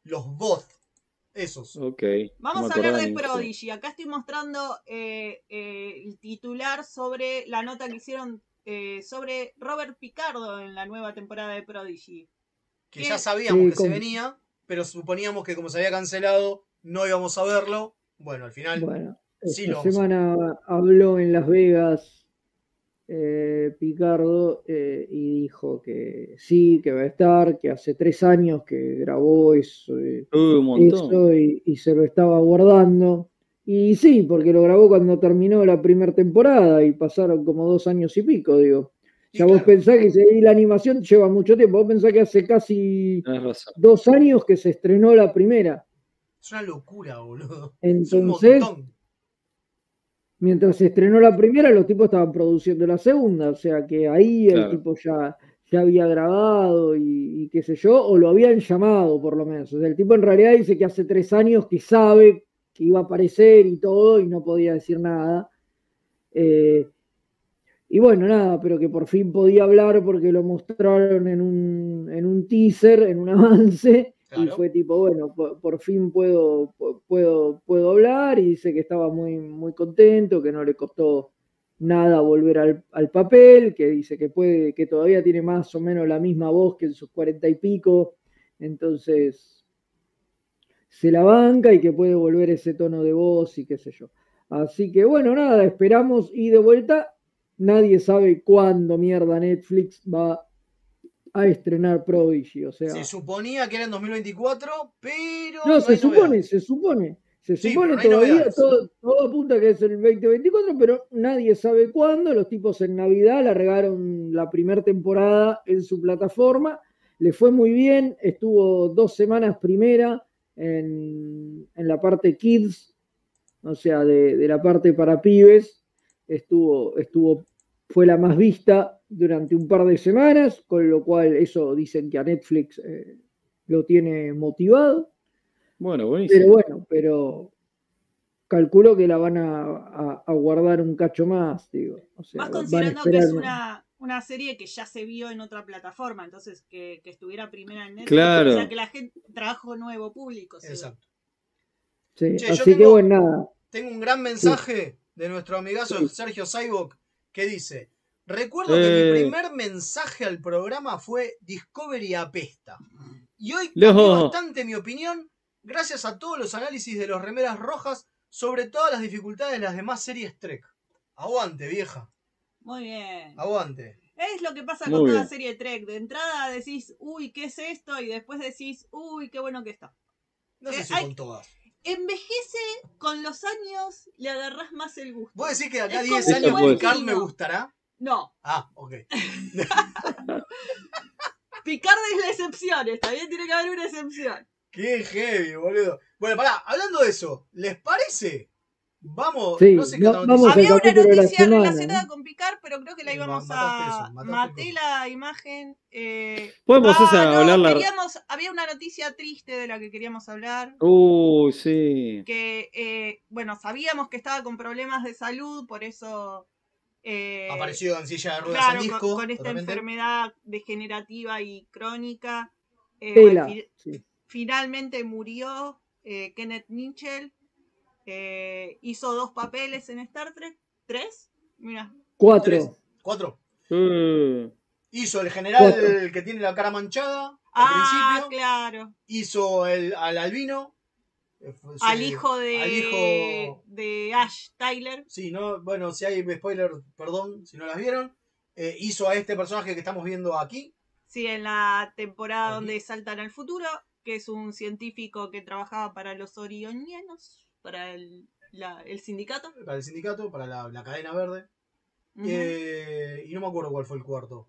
Esos. Ok. Vamos a hablar de Prodigy. Acá estoy mostrando el titular sobre la nota que hicieron sobre Robert Picardo en la nueva temporada de Prodigy. Que ya sabíamos que se venía, pero suponíamos que como se había cancelado, no íbamos a verlo. Bueno, al final sí lo vamos. Esta semana habló en Las Vegas Picardo y dijo que sí, que va a estar, que hace 3 años que grabó eso, y se lo estaba guardando. Y sí, porque lo grabó cuando terminó la primera temporada y pasaron como 2 años y pico, digo. Ya vos pensás que la animación lleva mucho tiempo. Vos pensás que hace casi 2 años que se estrenó la primera. Es una locura, boludo. Entonces, mientras se estrenó la primera, los tipos estaban produciendo la segunda. O sea que ahí el tipo ya había grabado y qué sé yo, o lo habían llamado por lo menos. O sea, el tipo en realidad dice que hace 3 años que sabe que iba a aparecer y todo y no podía decir nada. Y bueno, nada, pero que por fin podía hablar porque lo mostraron en un teaser, en un avance, y fue tipo, bueno, por fin puedo hablar, y dice que estaba muy, muy contento, que no le costó nada volver al papel, que dice que todavía tiene más o menos la misma voz que en sus 40 y pico, entonces se la banca y que puede volver ese tono de voz y qué sé yo. Así que bueno, nada, esperamos y de vuelta. Nadie sabe cuándo mierda Netflix va a estrenar Prodigy, o sea... Se suponía que era en 2024, pero... No, se supone todavía, todo apunta que es el 2024, pero nadie sabe cuándo. Los tipos en Navidad largaron la primera temporada en su plataforma, le fue muy bien, estuvo 2 semanas primera en la parte Kids, o sea, de la parte para pibes, fue la más vista durante un par de semanas, con lo cual eso dicen que a Netflix lo tiene motivado. Bueno, buenísimo. Pero calculo que la van a guardar un cacho más, digo. O sea, más considerando que es una serie que ya se vio en otra plataforma, entonces que estuviera primera en Netflix, claro. O sea, que la gente trabajo nuevo público. Exacto. Sí, así que bueno, nada. Tengo un gran mensaje de nuestro amigazo Sergio Saibok que dice: recuerdo que mi primer mensaje al programa fue Discovery apesta. Y hoy cambié bastante mi opinión gracias a todos los análisis de los remeras rojas sobre todas las dificultades de las demás series Trek. Aguante, vieja. Muy bien. Aguante. Es lo que pasa Muy con bien. toda serie Trek. De entrada decís, uy, ¿qué es esto? Y después decís, uy, qué bueno que está. No sé si hay- con todas. Envejece con los años, le agarrás más el gusto. ¿Vos decís que de acá a Es 10 como años un buen Picard vino. me gustará? No, Ah, ok. Picard es la excepción, está bien, tiene que haber una excepción. Qué heavy, boludo. Bueno, pará, hablando de eso, ¿les parece? Vamos, Sí, no sé qué otra vamos noticia. al Había una capítulo de la noticia semana, relacionada ¿no? con Picard, pero creo que la íbamos Mataste a... eso, mataste Maté el la imagen. Podemos hablarla. Había una noticia triste de la que queríamos hablar. Sí. Que, bueno, sabíamos que estaba con problemas de salud, por eso... Apareció en silla de ruedas claro, en disco. con esta totalmente. enfermedad degenerativa y crónica. Tela, sí. Finalmente murió Kenneth Mitchell. Hizo 2 papeles en Star Trek. 3, mira. 4. 4. Uh, Hizo el general 4. que tiene la cara manchada al principio. Claro. Hizo al albino. Al hijo de, al hijo... de Ash Tyler. Sí, no, bueno, si hay spoiler, perdón, si no las vieron. Hizo a este personaje que estamos viendo aquí. Sí, en la temporada Aquí. donde saltan al futuro, que es un científico que trabajaba para los orionianos, para el sindicato. Para el sindicato, para la cadena verde. Uh-huh. Y no me acuerdo cuál fue el cuarto.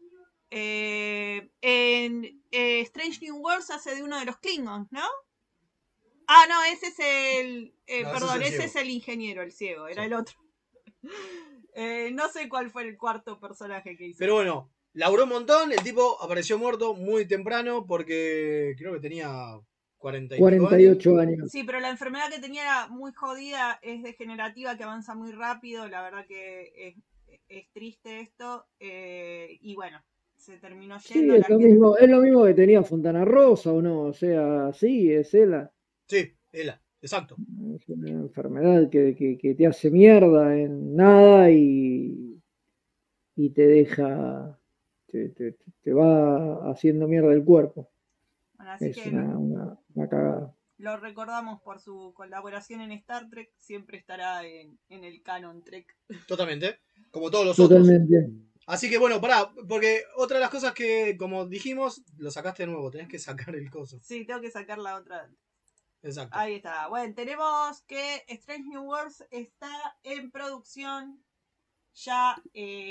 En Strange New Worlds hace de uno de los Klingons, ¿no? Ah, no, ese es el... No, perdón, ese ese es el ingeniero, el ciego, era sí. el otro. No sé cuál fue el cuarto personaje que hizo. Pero bueno, laburó un montón, el tipo apareció muerto muy temprano porque creo que tenía 48 años. Sí, pero la enfermedad que tenía era muy jodida, es degenerativa, que avanza muy rápido, la verdad que es triste esto, y bueno, se terminó yendo. Sí, es lo mismo que tenía Fontana Rosa, ¿o no? O sea, sí, es ella. Sí, ella, exacto. Es una enfermedad que te hace mierda en nada y te deja, te va haciendo mierda el cuerpo. Bueno, así es que una cagada. lo recordamos por su colaboración en Star Trek, siempre estará en el canon Trek. Totalmente, como todos los Totalmente. otros. Así que bueno, pará, porque otra de las cosas que, como dijimos, lo sacaste de nuevo, tenés que sacar el coso. Sí, tengo que sacar la otra. Exacto. Ahí está. Bueno, tenemos que Strange New Worlds está en producción. Ya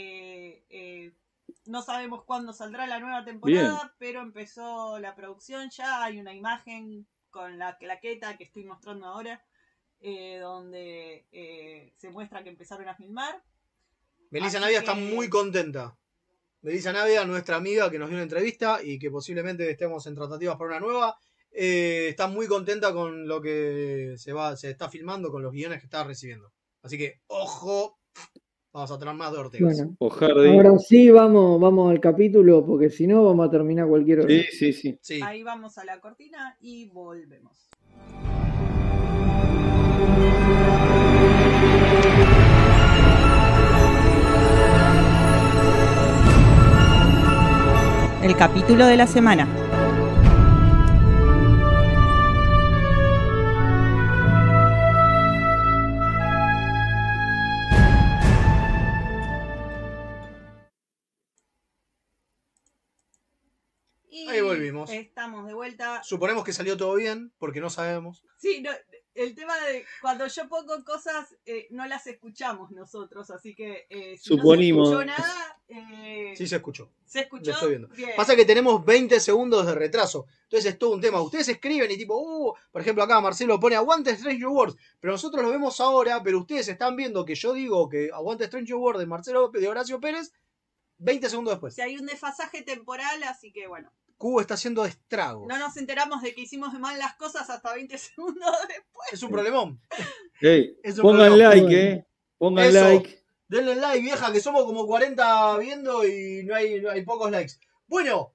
no sabemos cuándo saldrá la nueva temporada, Bien. pero empezó la producción ya. Hay una imagen con la claqueta que estoy mostrando ahora, donde se muestra que empezaron a filmar. Melissa Navia está muy contenta. Melissa Navia, nuestra amiga que nos dio una entrevista y que posiblemente estemos en tratativas para una nueva, está muy contenta con lo que se está filmando, con los guiones que está recibiendo. Así que, ojo, vamos a tener más de Ortega. Bueno, Ojardi. ahora sí vamos al capítulo, porque si no vamos a terminar cualquier hora. Sí. Ahí vamos a la cortina y volvemos. El capítulo de la semana. Y ahí volvimos. Estamos de vuelta. Suponemos que salió todo bien, porque no sabemos. Sí, no, el tema de cuando yo pongo cosas, no las escuchamos nosotros, así que si Suponimos. no se escuchó nada... Sí se escuchó. ¿Se escuchó? Lo estoy viendo. Bien. Pasa que tenemos 20 segundos de retraso. Entonces es todo un tema. Ustedes escriben y tipo, por ejemplo acá Marcelo pone aguante Strange New Worlds. Pero nosotros lo vemos ahora, pero ustedes están viendo que yo digo que aguante Strange New Worlds de Horacio Pérez 20 segundos después. Si hay un desfasaje temporal, así que bueno. Cubo está haciendo estragos. No nos enteramos de que hicimos mal las cosas hasta 20 segundos después. Es un problemón. Hey, Es un pongan problemón. like, Pongan Eso. like. Denle like, vieja, que somos como 40 viendo y no hay pocos likes. Bueno,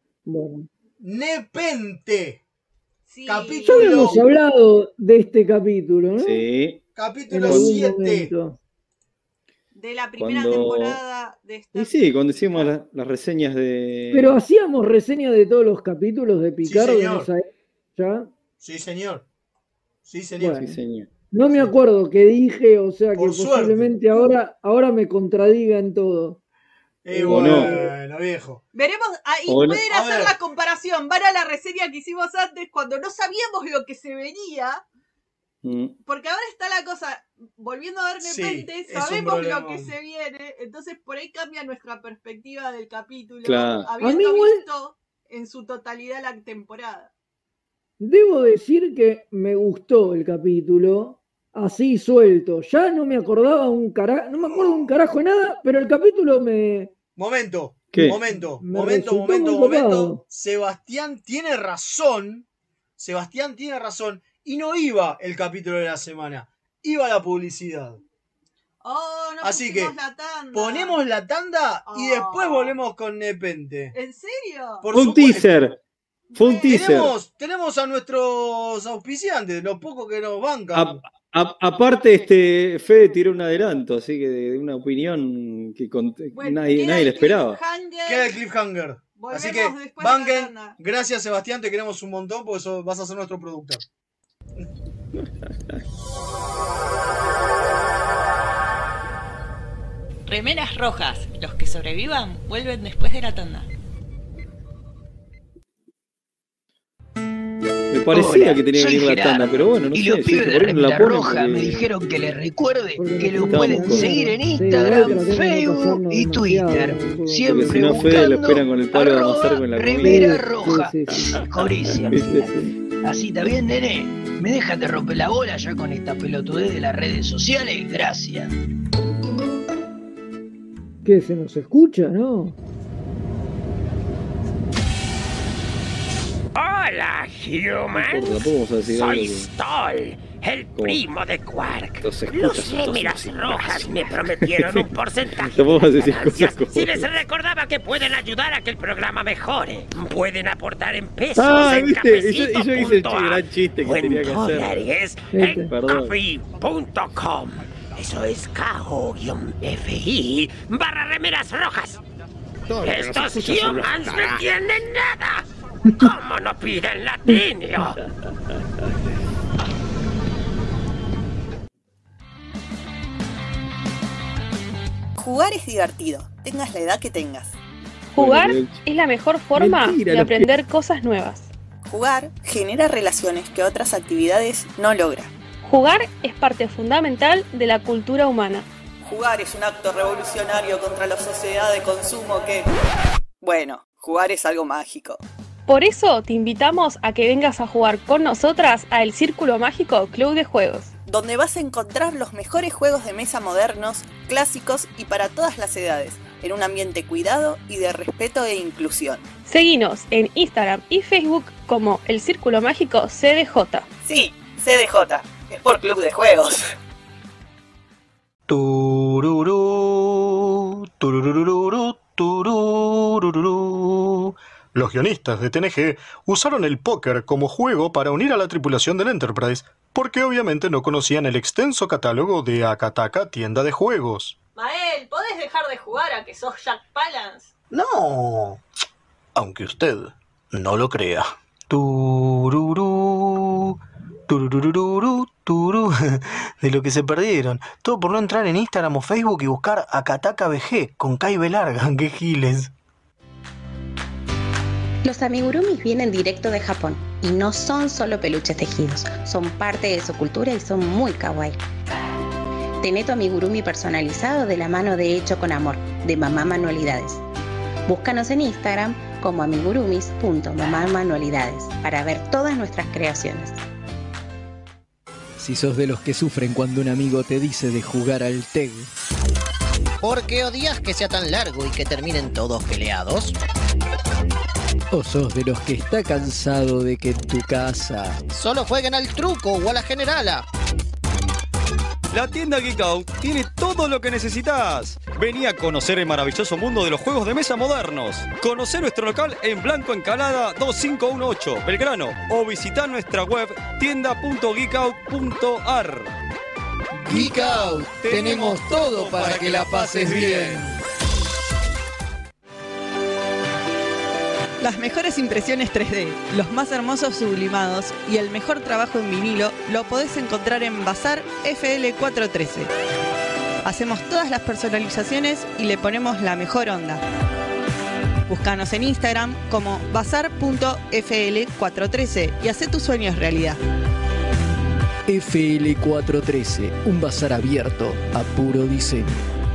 Nepente. Sí. Ya habíamos hablado de este capítulo, ¿no? Sí. Capítulo 7. De la primera temporada de esta. Y sí, cuando hicimos las reseñas de... Pero hacíamos reseña de todos los capítulos de Picard Sí, en señor. esa época. Sí, señor. Sí, señor. Bueno, Sí, señor. no me acuerdo qué dije, o sea que Por posiblemente ahora me contradiga en todo. Bueno, viejo. Veremos, y Hola. pueden A hacer ver. la comparación. Van a la reseña que hicimos antes cuando no sabíamos lo que se venía. Porque ahora está la cosa, volviendo a ver Nepente, Sí, sabemos es un lo que se viene, entonces por ahí cambia nuestra perspectiva del capítulo, Claro. habiendo A mí igual- visto en su totalidad la temporada. Debo decir que me gustó el capítulo, así suelto. Ya no me acordaba no me acuerdo un carajo de nada, pero el capítulo me... Momento. ¿Qué? Me resultó muy copado. Sebastián tiene razón. Y no iba el capítulo de la semana. Iba la publicidad. Oh, no Así pusimos que la tanda. ponemos la tanda y después volvemos con Nepente. ¿En serio? Por Un supuesto. teaser. Fue un teaser. Tenemos a nuestros auspiciantes, los pocos que nos bancan. Aparte, Fede tiró un adelanto, así que de una opinión que Bueno, nadie la esperaba. Queda el cliffhanger. Así que Volvemos después de la banquen. tanda. Gracias, Sebastián, te queremos un montón porque vas a ser nuestro productor. Remeras rojas. Los que sobrevivan vuelven después de la tanda. Me parecía Hola, que tenía que soy venir la Gerardo, tanda, pero bueno, no y sé. los yo pibes dije, de por ahí no la Remera ponen Roja porque- me dijeron que les recuerde Porque que lo estábamos pueden cómodos. seguir en Sí, Instagram, tratemos de Facebook pasarnos y Twitter. demasiado. Porque Siempre si no, Fede lo buscando esperan con el palo de amasar arroba con la comida. Remera Sí, Roja. sí, sí. Joricia. ¿Viste? Así está bien, nene. ¿Me dejas de romper la bola ya con esta pelotudez de las redes sociales? Gracias. Que se nos escucha, ¿no? Hola, No importa, humans. tampoco vamos a decir Soy algo Stoll, el primo de Quark. Los escuchas Los son todos Remeras unos Rojas me prometieron un porcentaje Tampoco vamos a de decir ganancias cosas como- si les recordaba que pueden ayudar a que el programa mejore. Pueden aportar en pesos en viste, y yo hice el cafecito.app gran chiste que o en tenía que hacer. dólares Viste. en Perdón. coffee.com. Eso es KO-FI/Remeras Rojas. Estos humans no entienden nada. ¿Cómo no piden latinio? Jugar es divertido, tengas la edad que tengas. Jugar Bueno, es la mejor forma Mentira, de lo aprender cosas nuevas. Jugar genera relaciones que otras actividades no logran. Jugar es parte fundamental de la cultura humana. Jugar es un acto revolucionario contra la sociedad de consumo que... Bueno, jugar es algo mágico. Por eso te invitamos a que vengas a jugar con nosotras a El Círculo Mágico Club de Juegos. Donde vas a encontrar los mejores juegos de mesa modernos, clásicos y para todas las edades, en un ambiente cuidado y de respeto e inclusión. Seguinos en Instagram y Facebook como El Círculo Mágico CDJ. Sí, CDJ, es por Club de Juegos. Tururú, turururú, turururú. Los guionistas de TNG usaron el póker como juego para unir a la tripulación del Enterprise, porque obviamente no conocían el extenso catálogo de Akataka Tienda de Juegos. Mael, ¿podés dejar de jugar a que sos Jack Palance? No, aunque usted no lo crea. Tururú, turururú, turú. De lo que se perdieron. Todo por no entrar en Instagram o Facebook y buscar Akataka BG con Kai B larga. ¡Qué giles! Los amigurumis vienen directo de Japón y no son solo peluches tejidos, son parte de su cultura y son muy kawaii. Tené tu amigurumi personalizado de la mano de Hecho con Amor, de Mamá Manualidades. Búscanos en Instagram como amigurumis.mamamanualidades para ver todas nuestras creaciones. Si sos de los que sufren cuando un amigo te dice de jugar al TEG. ¿Por qué odias que sea tan largo y que terminen todos peleados? ¿O sos de los que está cansado de que en tu casa Solo jueguen al truco o a la generala. La tienda Geek Out tiene todo lo que necesitas. Vení a conocer el maravilloso mundo de los juegos de mesa modernos. Conocé nuestro local en Blanco Encalada 2518, Belgrano, o visitá nuestra web tienda.geekout.ar. Geek Out, tenemos todo para que la pases bien. Las mejores impresiones 3D, los más hermosos sublimados y el mejor trabajo en vinilo lo podés encontrar en Bazar FL413. Hacemos todas las personalizaciones y le ponemos la mejor onda. Búscanos en Instagram como bazar.fl413 y hacé tus sueños realidad. FL413, un bazar abierto a puro diseño.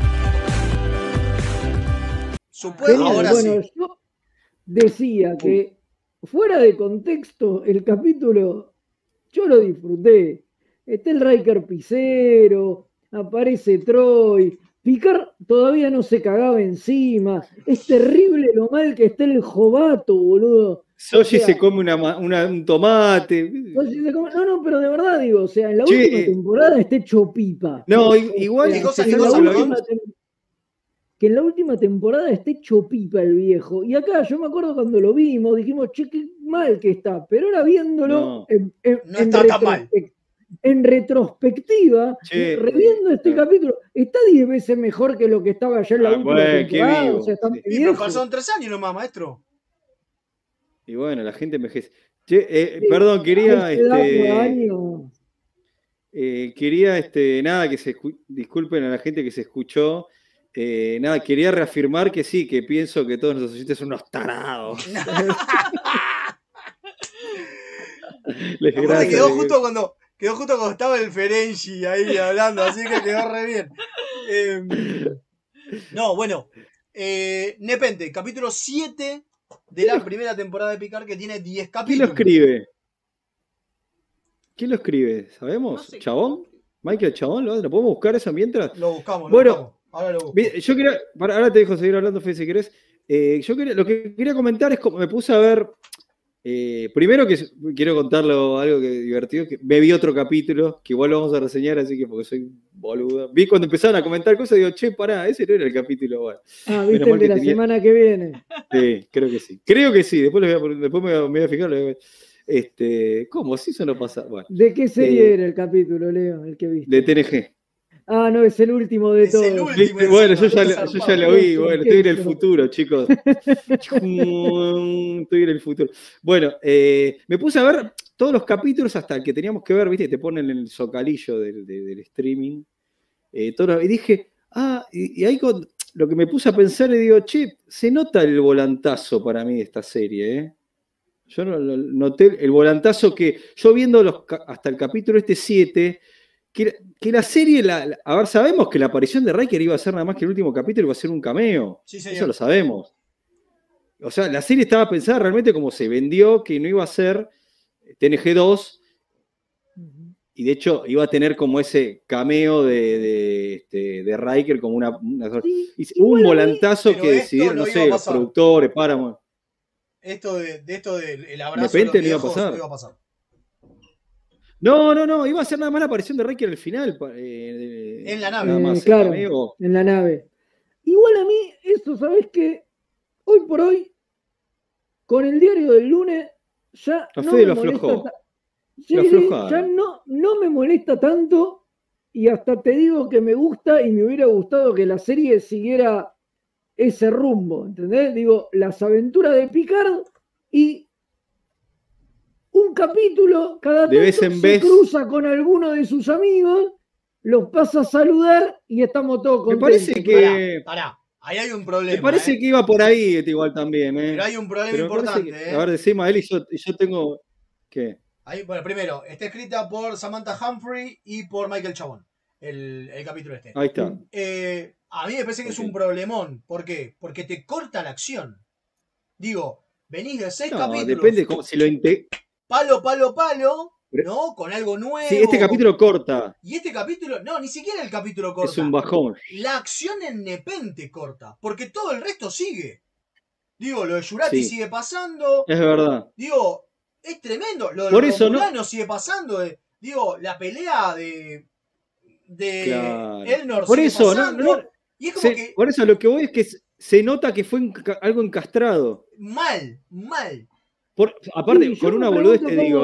Ahora bueno, sí. yo decía que fuera de contexto el capítulo yo lo disfruté. Está el Riker Picero, aparece Troy, Picard todavía no se cagaba encima. Es terrible lo mal que está el Jovato, boludo. Soji se come un tomate. No, pero de verdad digo, o sea, en la última temporada está hecho pipa. No, igual que en la última temporada esté hecho pipa el viejo. Y acá yo me acuerdo cuando lo vimos, dijimos, che, qué mal que está. Pero ahora viéndolo en retrospectiva, reviendo este capítulo, está 10 veces mejor que lo que estaba allá en la última temporada. O sea, está pero pasaron 3 años nomás, maestro. Y bueno, la gente envejece. Perdón, quería nada, disculpen a la gente que se escuchó. Nada, quería reafirmar que sí, que pienso que todos nuestros oyentes son unos tarados. Quedó justo cuando estaba el Ferengi ahí hablando, así que quedó re bien. No, bueno. Nepente, capítulo 7 de la primera temporada de Picard, que tiene 10 capítulos. ¿Quién lo escribe? ¿Sabemos? No sé. ¿Chabón? ¿Michael Chabón? ¿Lo podemos buscar eso mientras? Lo buscamos. Ahora lo busco. Yo quería, ahora te dejo seguir hablando, Fede, si querés. Lo que quería comentar es como me puse a ver. Primero que quiero contarle algo divertido, que me vi otro capítulo, que igual lo vamos a reseñar, así que porque soy boludo. Vi cuando empezaron a comentar cosas y digo, che, pará, ese no era el capítulo. Bueno. ¿Viste el de la semana que viene? Sí, creo que sí. Después me voy a fijar. ¿Cómo? Si eso no pasa. Bueno, ¿de qué serie era el capítulo, Leo, el que viste? De TNG. No, es el último de todos. Bueno, yo ya lo vi. Bueno, estoy en el futuro, chicos. Estoy en el futuro. Bueno, me puse a ver todos los capítulos hasta el que teníamos que ver, ¿viste? Te ponen en el zocalillo del streaming. Y dije, y ahí lo que me puse a pensar, y digo, che, se nota el volantazo para mí de esta serie, ¿eh? Yo noté el volantazo que yo viendo hasta el capítulo 7, que la serie, a ver, sabemos que la aparición de Riker iba a ser nada más que el último capítulo, iba a ser un cameo. Sí, señor. Eso lo sabemos. O sea, la serie estaba pensada realmente como se vendió, que no iba a ser TNG 2, y de hecho iba a tener como ese cameo de Riker como una un volantazo que decidieron, no sé, los productores, Paramount. Esto del abrazo de repente de los viejos no iba a pasar. No, iba a ser nada más la aparición de Riker al final. En la nave. Claro, en la nave. Igual a mí, eso, ¿sabés qué? Hoy por hoy, con el diario del lunes, ya no me molesta. Ya no me molesta tanto, y hasta te digo que me gusta y me hubiera gustado que la serie siguiera ese rumbo, ¿entendés? Digo, las aventuras de Picard y un capítulo cada tanto se cruza con alguno de sus amigos, los pasa a saludar y estamos todos contentos. Me parece que... Pará, ahí hay un problema. Me parece que iba por ahí igual también. Pero hay un problema importante. A ver, decime a él y yo tengo... ¿Qué? Ahí, bueno, primero, está escrita por Samantha Humphrey y por Michael Chabón, el capítulo este. Ahí está. A mí me parece que es un problemón. ¿Por qué? Porque te corta la acción. Digo, venís de 6 capítulos. Depende cómo si lo palo, ¿no? Con algo nuevo. Sí, este capítulo corta. Y este capítulo, no, ni siquiera el capítulo corta. Es un bajón. La acción en Nepente corta, porque todo el resto sigue. Digo, lo de Jurati sigue pasando. Es verdad. Digo, es tremendo. Lo de por los eso Romulanos sigue pasando. Digo, la pelea de Elnor por sigue eso, pasando. Y es como que... Por eso lo que voy es que se nota que fue algo encastrado. Mal. Aparte, con una boludez te digo,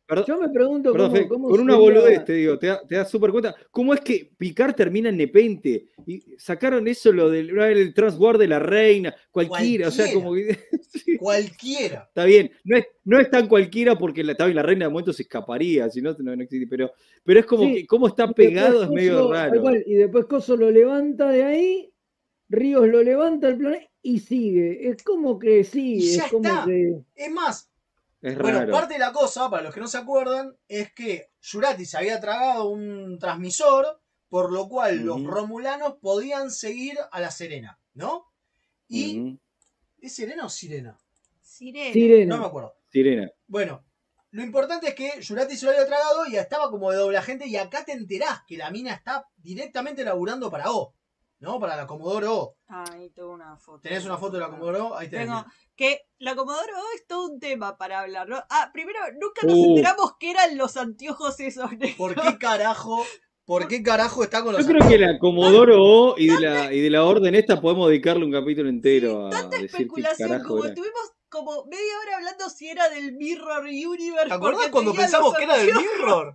Yo me pregunto Perdón, cómo con una sería- boludez te digo, te das súper cuenta. ¿Cómo es que Picard termina en Nepente? Y sacaron eso, lo del el transguard de la reina, cualquiera, o sea, como que. Cualquiera. Está bien, no es tan cualquiera porque está bien, la reina de momento se escaparía, si no, no existe, pero es como Sí, que cómo está y después pegado es medio Coso, tal raro. cual, y después Coso lo levanta de ahí, Ríos lo levanta el planeta y sigue. Es como que sí, Y ya es como está. que. Es más, Es bueno, raro. parte de la cosa, para los que no se acuerdan, es que Jurati se había tragado un transmisor, por lo cual los romulanos podían seguir a la Serena, ¿no? Y. ¿Es Serena o Sirena? Sirena. No me acuerdo. Sirena. Bueno, lo importante es que Jurati se lo había tragado y estaba como de doble agente. Y acá te enterás que la mina está directamente laburando para O, ¿no? Para la Commodore O. Ahí tengo una foto. ¿Tenés una foto de la Commodore O? Ahí tenés. Tengo que la Commodore O es todo un tema para hablar, ¿no? Primero, nunca nos enteramos qué eran los anteojos esos. ¿Por qué carajo? Está con los Yo creo que la Commodore O y de la orden esta podemos dedicarle un capítulo entero a decir qué especulación, carajo como era. estuvimos como media hora hablando si era del Mirror Universe. ¿Te acordás porque cuando tenía pensamos los que era del anteojos? Mirror?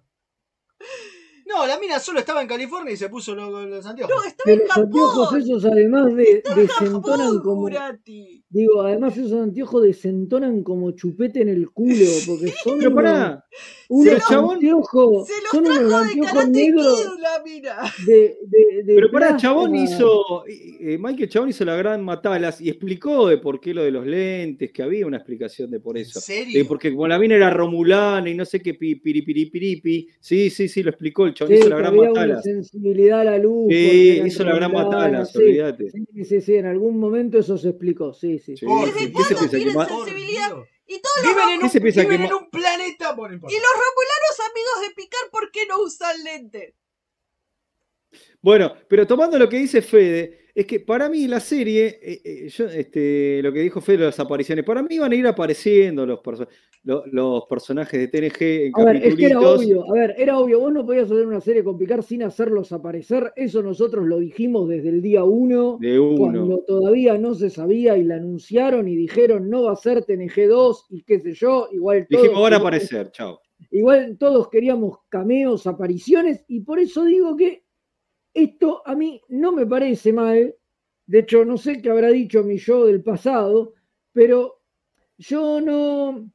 No, la mina solo estaba en California y se puso los anteojos. No, estaba Que en los anteojos Japón. esos además desentonan como. Jurati. Digo, además esos anteojos desentonan como chupete en el culo, porque son Pero pará, unos chabón, anteojos, son unos anteojos negros la mina. de Pero pará, plasma. Chabón Michael Chabón hizo la gran Matalas y explicó de por qué lo de los lentes, que había una explicación de por eso. ¿En serio? Porque como la mina era romulana y no sé qué piripiripi, sí, lo explicó, el Chabón Sí, hizo la que gran había una Matalas. sensibilidad a la luz. Sí, porque eran hizo la gran romulanas, Matalas, sí. olvídate. Sí, en algún momento eso se explicó, sí. Sí, ¿qué se piensa que Sensibilidad. Y todos Viven los ¿Qué se piensa viven que en un planeta por y los romulanos amigos de Picard, ¿por qué no usan lentes? Bueno, pero tomando lo que dice Fede, es que para mí la serie, lo que dijo Fede de las apariciones, para mí van a ir apareciendo los personajes de TNG en A ver, es que capitulitos. era obvio, vos no podías hacer una serie con Picard sin hacerlos aparecer, eso nosotros lo dijimos desde el día 1, cuando todavía no se sabía y la anunciaron y dijeron no va a ser TNG 2 y qué sé yo, igual todos Dijimos, van a queríamos- aparecer, chao. Igual todos queríamos cameos, apariciones, y por eso digo que esto a mí no me parece mal. De hecho, no sé qué habrá dicho mi yo del pasado, pero yo no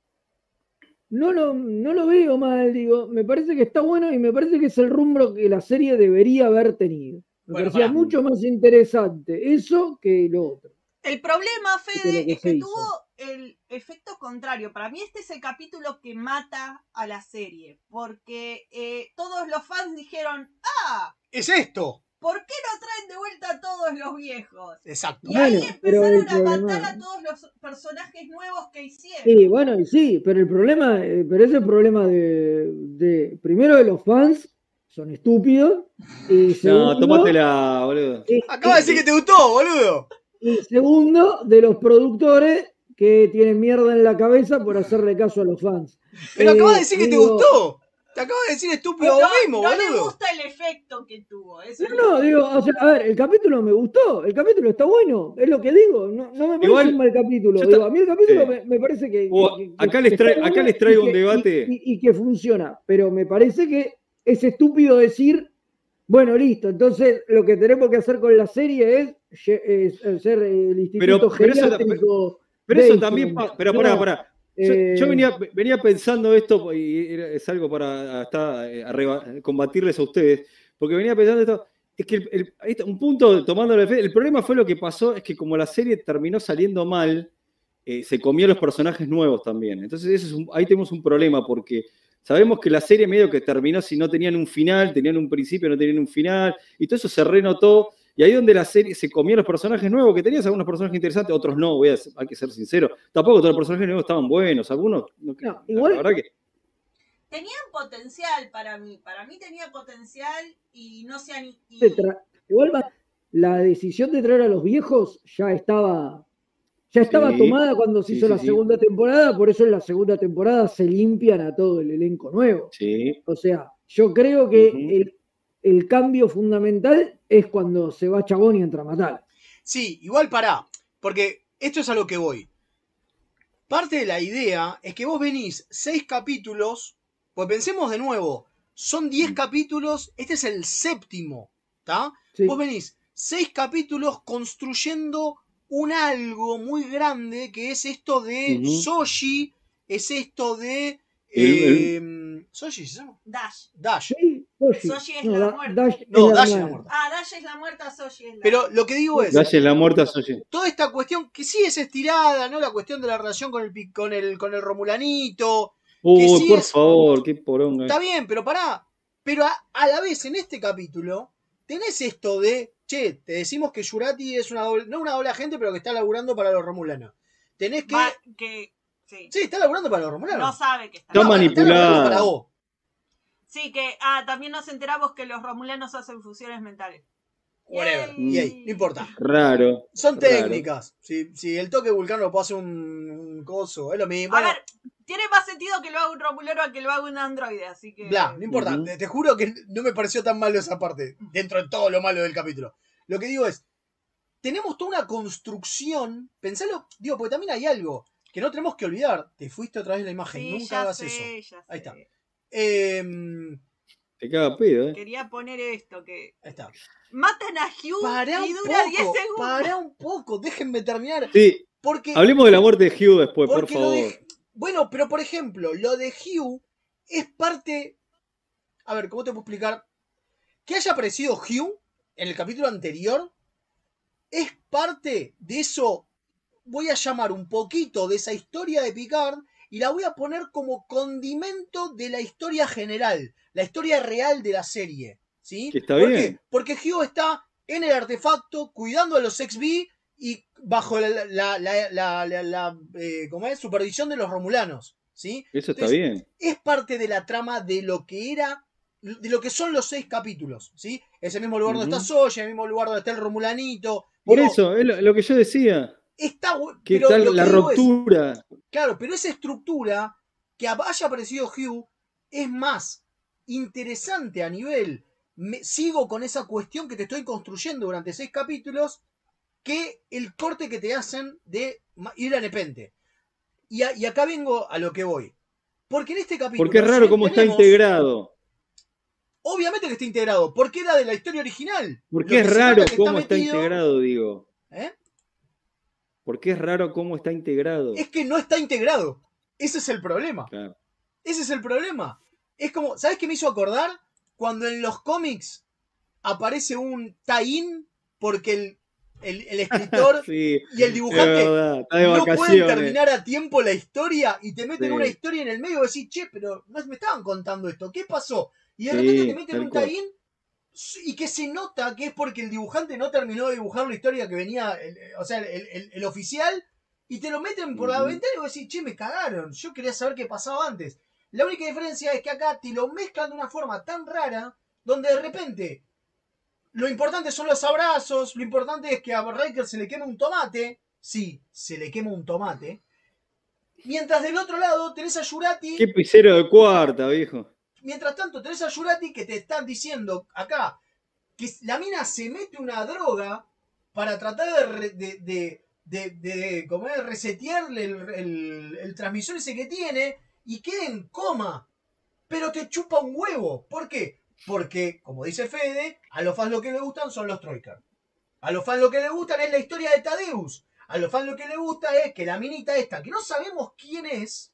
lo veo mal, digo. Me parece que está bueno y me parece que es el rumbo que la serie debería haber tenido. Me Bueno, parecía pará. mucho más interesante eso que lo otro. El problema, Fede, que es se que hizo. tuvo el efecto contrario. Para mí este es el capítulo que mata a la serie, porque todos los fans dijeron, ¡es esto! ¿por qué no traen de vuelta a todos los viejos? Exacto. Y ahí Bueno, pero el empezaron a matar problema- a todos los personajes nuevos que hicieron. Sí, bueno, y sí, pero el problema, pero ese es el problema primero de los fans, son estúpidos, y segundo, No, tómatela, boludo. Acaba de decir que te gustó, boludo. y segundo, de los productores que tienen mierda en la cabeza por hacerle caso a los fans. Pero acaba de decir que te digo, gustó. Te acaba de decir estúpido No, vos mismo, no le boludo. gusta el efecto que tuvo. Eso es No, digo, o sea, a ver, el capítulo me gustó, el capítulo está bueno, es lo que digo, no me parece Igual, un mal capítulo. yo Digo, a mí el capítulo sí. me parece que. Acá que les está acá bueno les traigo y un que- debate. y que funciona, pero me parece que es estúpido decir, bueno, listo, entonces lo que tenemos que hacer con la serie es ser el instituto pero eso- geriátrico. Pero eso Dayton. también pero No, pará. Yo venía pensando esto, y es algo para combatirles a ustedes, porque venía pensando esto, es que un punto, tomándolo de fe, el problema fue lo que pasó, es que como la serie terminó saliendo mal, se comió a los personajes nuevos también. Entonces ahí tenemos un problema, porque sabemos que la serie medio que terminó, si no tenían un final, tenían un principio, no tenían un final, y todo eso se renotó. Y ahí donde la serie se comió a los personajes nuevos, que tenías algunos personajes interesantes, otros no, hay que ser sincero. Tampoco todos los personajes nuevos estaban buenos, algunos. igual, la verdad que. Tenían potencial para mí tenía potencial y no se han... Igual la decisión de traer a los viejos ya estaba Sí. tomada cuando se Sí, hizo sí, la sí. segunda temporada, por eso en la segunda temporada se limpian a todo el elenco nuevo. Sí. O sea, yo creo que el cambio fundamental es cuando se va Chabón y entra Matal. Sí, igual pará, porque esto es a lo que voy. Parte de la idea es que vos venís 6 capítulos Pues pensemos de nuevo, son 10 capítulos, este es el 7º, ¿está? Sí. Vos venís 6 capítulos construyendo un algo muy grande que es esto de Soji, es esto de... ¿Soji se llama? Dash. Sí, Soji es la muerta. Dash Dash es la muerta. Dash es la muerta, Soji es la Pero lo que digo es... Dash es la muerta, Soji. Toda esta cuestión que sí es estirada, ¿no? La cuestión de la relación con el Romulanito. Uy, sí por favor, qué poronga. Está bien, pero pará. Pero a la vez, en este capítulo, tenés esto de, che, te decimos que Jurati es no una doble agente, pero que está laburando para los Romulanos. Tenés que... Sí. Sí, está laburando para los Romulanos. No sabe que está manipulado. Está laburando para vos. Sí, que también nos enteramos que los Romulanos hacen fusiones mentales. Whatever. Yay, no importa. Raro. Son técnicas. Si el toque vulcano lo puede hacer un coso, es lo mismo. A ver, tiene más sentido que lo haga un Romulano a que lo haga un androide, así que... Bla, no importa. Te juro que no me pareció tan malo esa parte, dentro de todo lo malo del capítulo. Lo que digo es, tenemos toda una construcción, pensalo, digo, porque también hay algo que no tenemos que olvidar. Te fuiste otra vez la imagen, Sí, nunca ya hagas sé, eso. ya Ahí sé. está. Te caga pedo, Quería poner esto, que... Ahí está. Matan a Hugh Pará y un dura poco, 10 segundos. pará un poco, déjenme terminar. Sí. Porque, Hablemos de la muerte de Hugh después, por porque favor. bueno, pero por ejemplo, lo de Hugh es parte... A ver, ¿cómo te puedo explicar? Que haya aparecido Hugh en el capítulo anterior es parte de eso, voy a llamar un poquito de esa historia de Picard y la voy a poner como condimento de la historia general, la historia real de la serie. ¿Sí? Que está ¿Por bien. qué? Porque Hugh está en el artefacto cuidando a los XB y bajo ¿cómo es? Supervisión de los Romulanos. ¿Sí? Eso está Entonces, bien. es parte de la trama de lo que era, de lo que son los 6 capítulos, ¿sí? Es el mismo lugar donde está Soya, el mismo lugar donde está el Romulanito. Por eso, es lo que yo decía. Está Que pero tal lo que la digo ruptura. Claro, pero esa estructura que haya aparecido Hugh es más interesante a nivel. Sigo con esa cuestión que te estoy construyendo durante 6 capítulos que el corte que te hacen de ir a Nepente. Y acá vengo a lo que voy. Porque en este capítulo... Porque es raro cómo está integrado. Obviamente que está integrado. Porque era de la historia original. Porque es raro cómo está integrado, digo. ¿Eh? Porque es raro cómo está integrado. Es que no está integrado. Ese es el problema. Claro. Ese es el problema. Es como, ¿sabes qué me hizo acordar? Cuando en los cómics aparece un tie-in porque el escritor sí, y el dibujante no pueden terminar a tiempo la historia y te meten una historia en el medio y decís, che, pero no me estaban contando esto, ¿qué pasó? Y de repente te meten un tie-in y que se nota que es porque el dibujante no terminó de dibujar la historia que venía, el oficial, y te lo meten por la ventana y vos decís, che, me cagaron, yo quería saber qué pasaba antes. La única diferencia es que acá te lo mezclan de una forma tan rara, donde de repente lo importante son los abrazos, lo importante es que a Riker se le quema un tomate, sí, se le quema un tomate, mientras del otro lado tenés a Jurati... Qué pisero de cuarta, viejo. Mientras tanto tenés a Jurati que te están diciendo acá que la mina se mete una droga para tratar de resetearle el transmisor ese que tiene y queda en coma. Pero te chupa un huevo. ¿Por qué? Porque, como dice Fede, a los fans lo que le gustan son los Troikar. A los fans lo que le gustan es la historia de Tadeus. A los fans lo que le gusta es que la minita esta, que no sabemos quién es,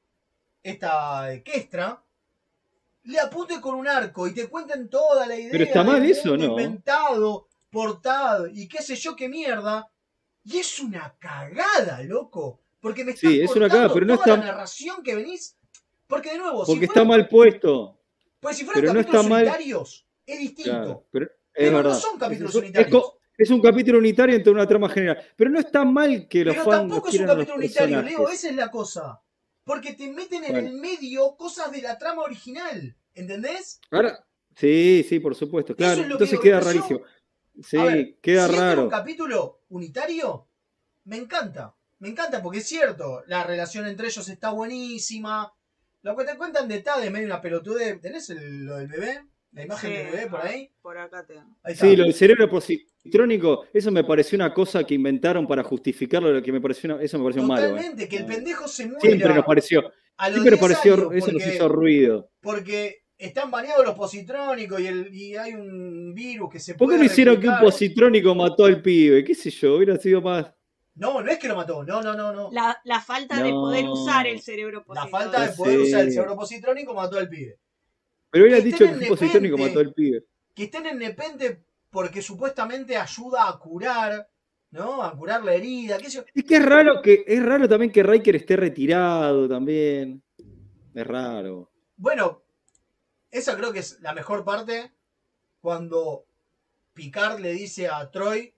esta Kestra, le apunte con un arco y te cuenten toda la idea. Pero está mal eso, ¿no? Inventado, portado y qué sé yo qué mierda. Y es una cagada, loco. Porque me estás es una cagada, pero no toda está... la narración que venís. Porque de nuevo, porque está mal puesto. Pues si fueran pero capítulos no está unitarios, es distinto. Claro, pero no son capítulos unitarios. Es un capítulo unitario entre una trama general. Pero no está mal que los pero fans tampoco es un quieran capítulo unitario, Leo, esa es la cosa. Porque te meten en el medio cosas de la trama original. ¿Entendés? Ahora, sí, por supuesto. Claro, es lo entonces que queda yo, rarísimo. Sí, ver, queda si raro. Es un capítulo unitario, me encanta. Me encanta porque es cierto, la relación entre ellos está buenísima. Lo que te cuentan de Tad es medio una pelotudez. ¿Tenés lo del bebé? La imagen del bebé por ahí. Por acá tengo. Sí, lo del cerebro positrónico, eso me pareció una cosa que inventaron para justificarlo, lo que me pareció, eso me pareció malo. Totalmente, que el pendejo se muera. Siempre nos pareció, siempre nos pareció, eso nos hizo ruido. Porque están baneados los positrónicos y hay un virus que se ¿Por puede qué no hicieron que replicar? un positrónico mató al pibe? ¿Qué sé yo? Hubiera sido más... No es que lo mató, no. La falta de poder usar el cerebro positrónico. La falta de poder usar el cerebro positrónico mató al pibe. Pero hubieran dicho que un positrónico mató al pibe. Que estén en Nepente porque supuestamente ayuda a curar, ¿no? A curar la herida. ¿Qué sé yo? Y que es raro también que Riker esté retirado también. Es raro. Bueno, esa creo que es la mejor parte cuando Picard le dice a Troy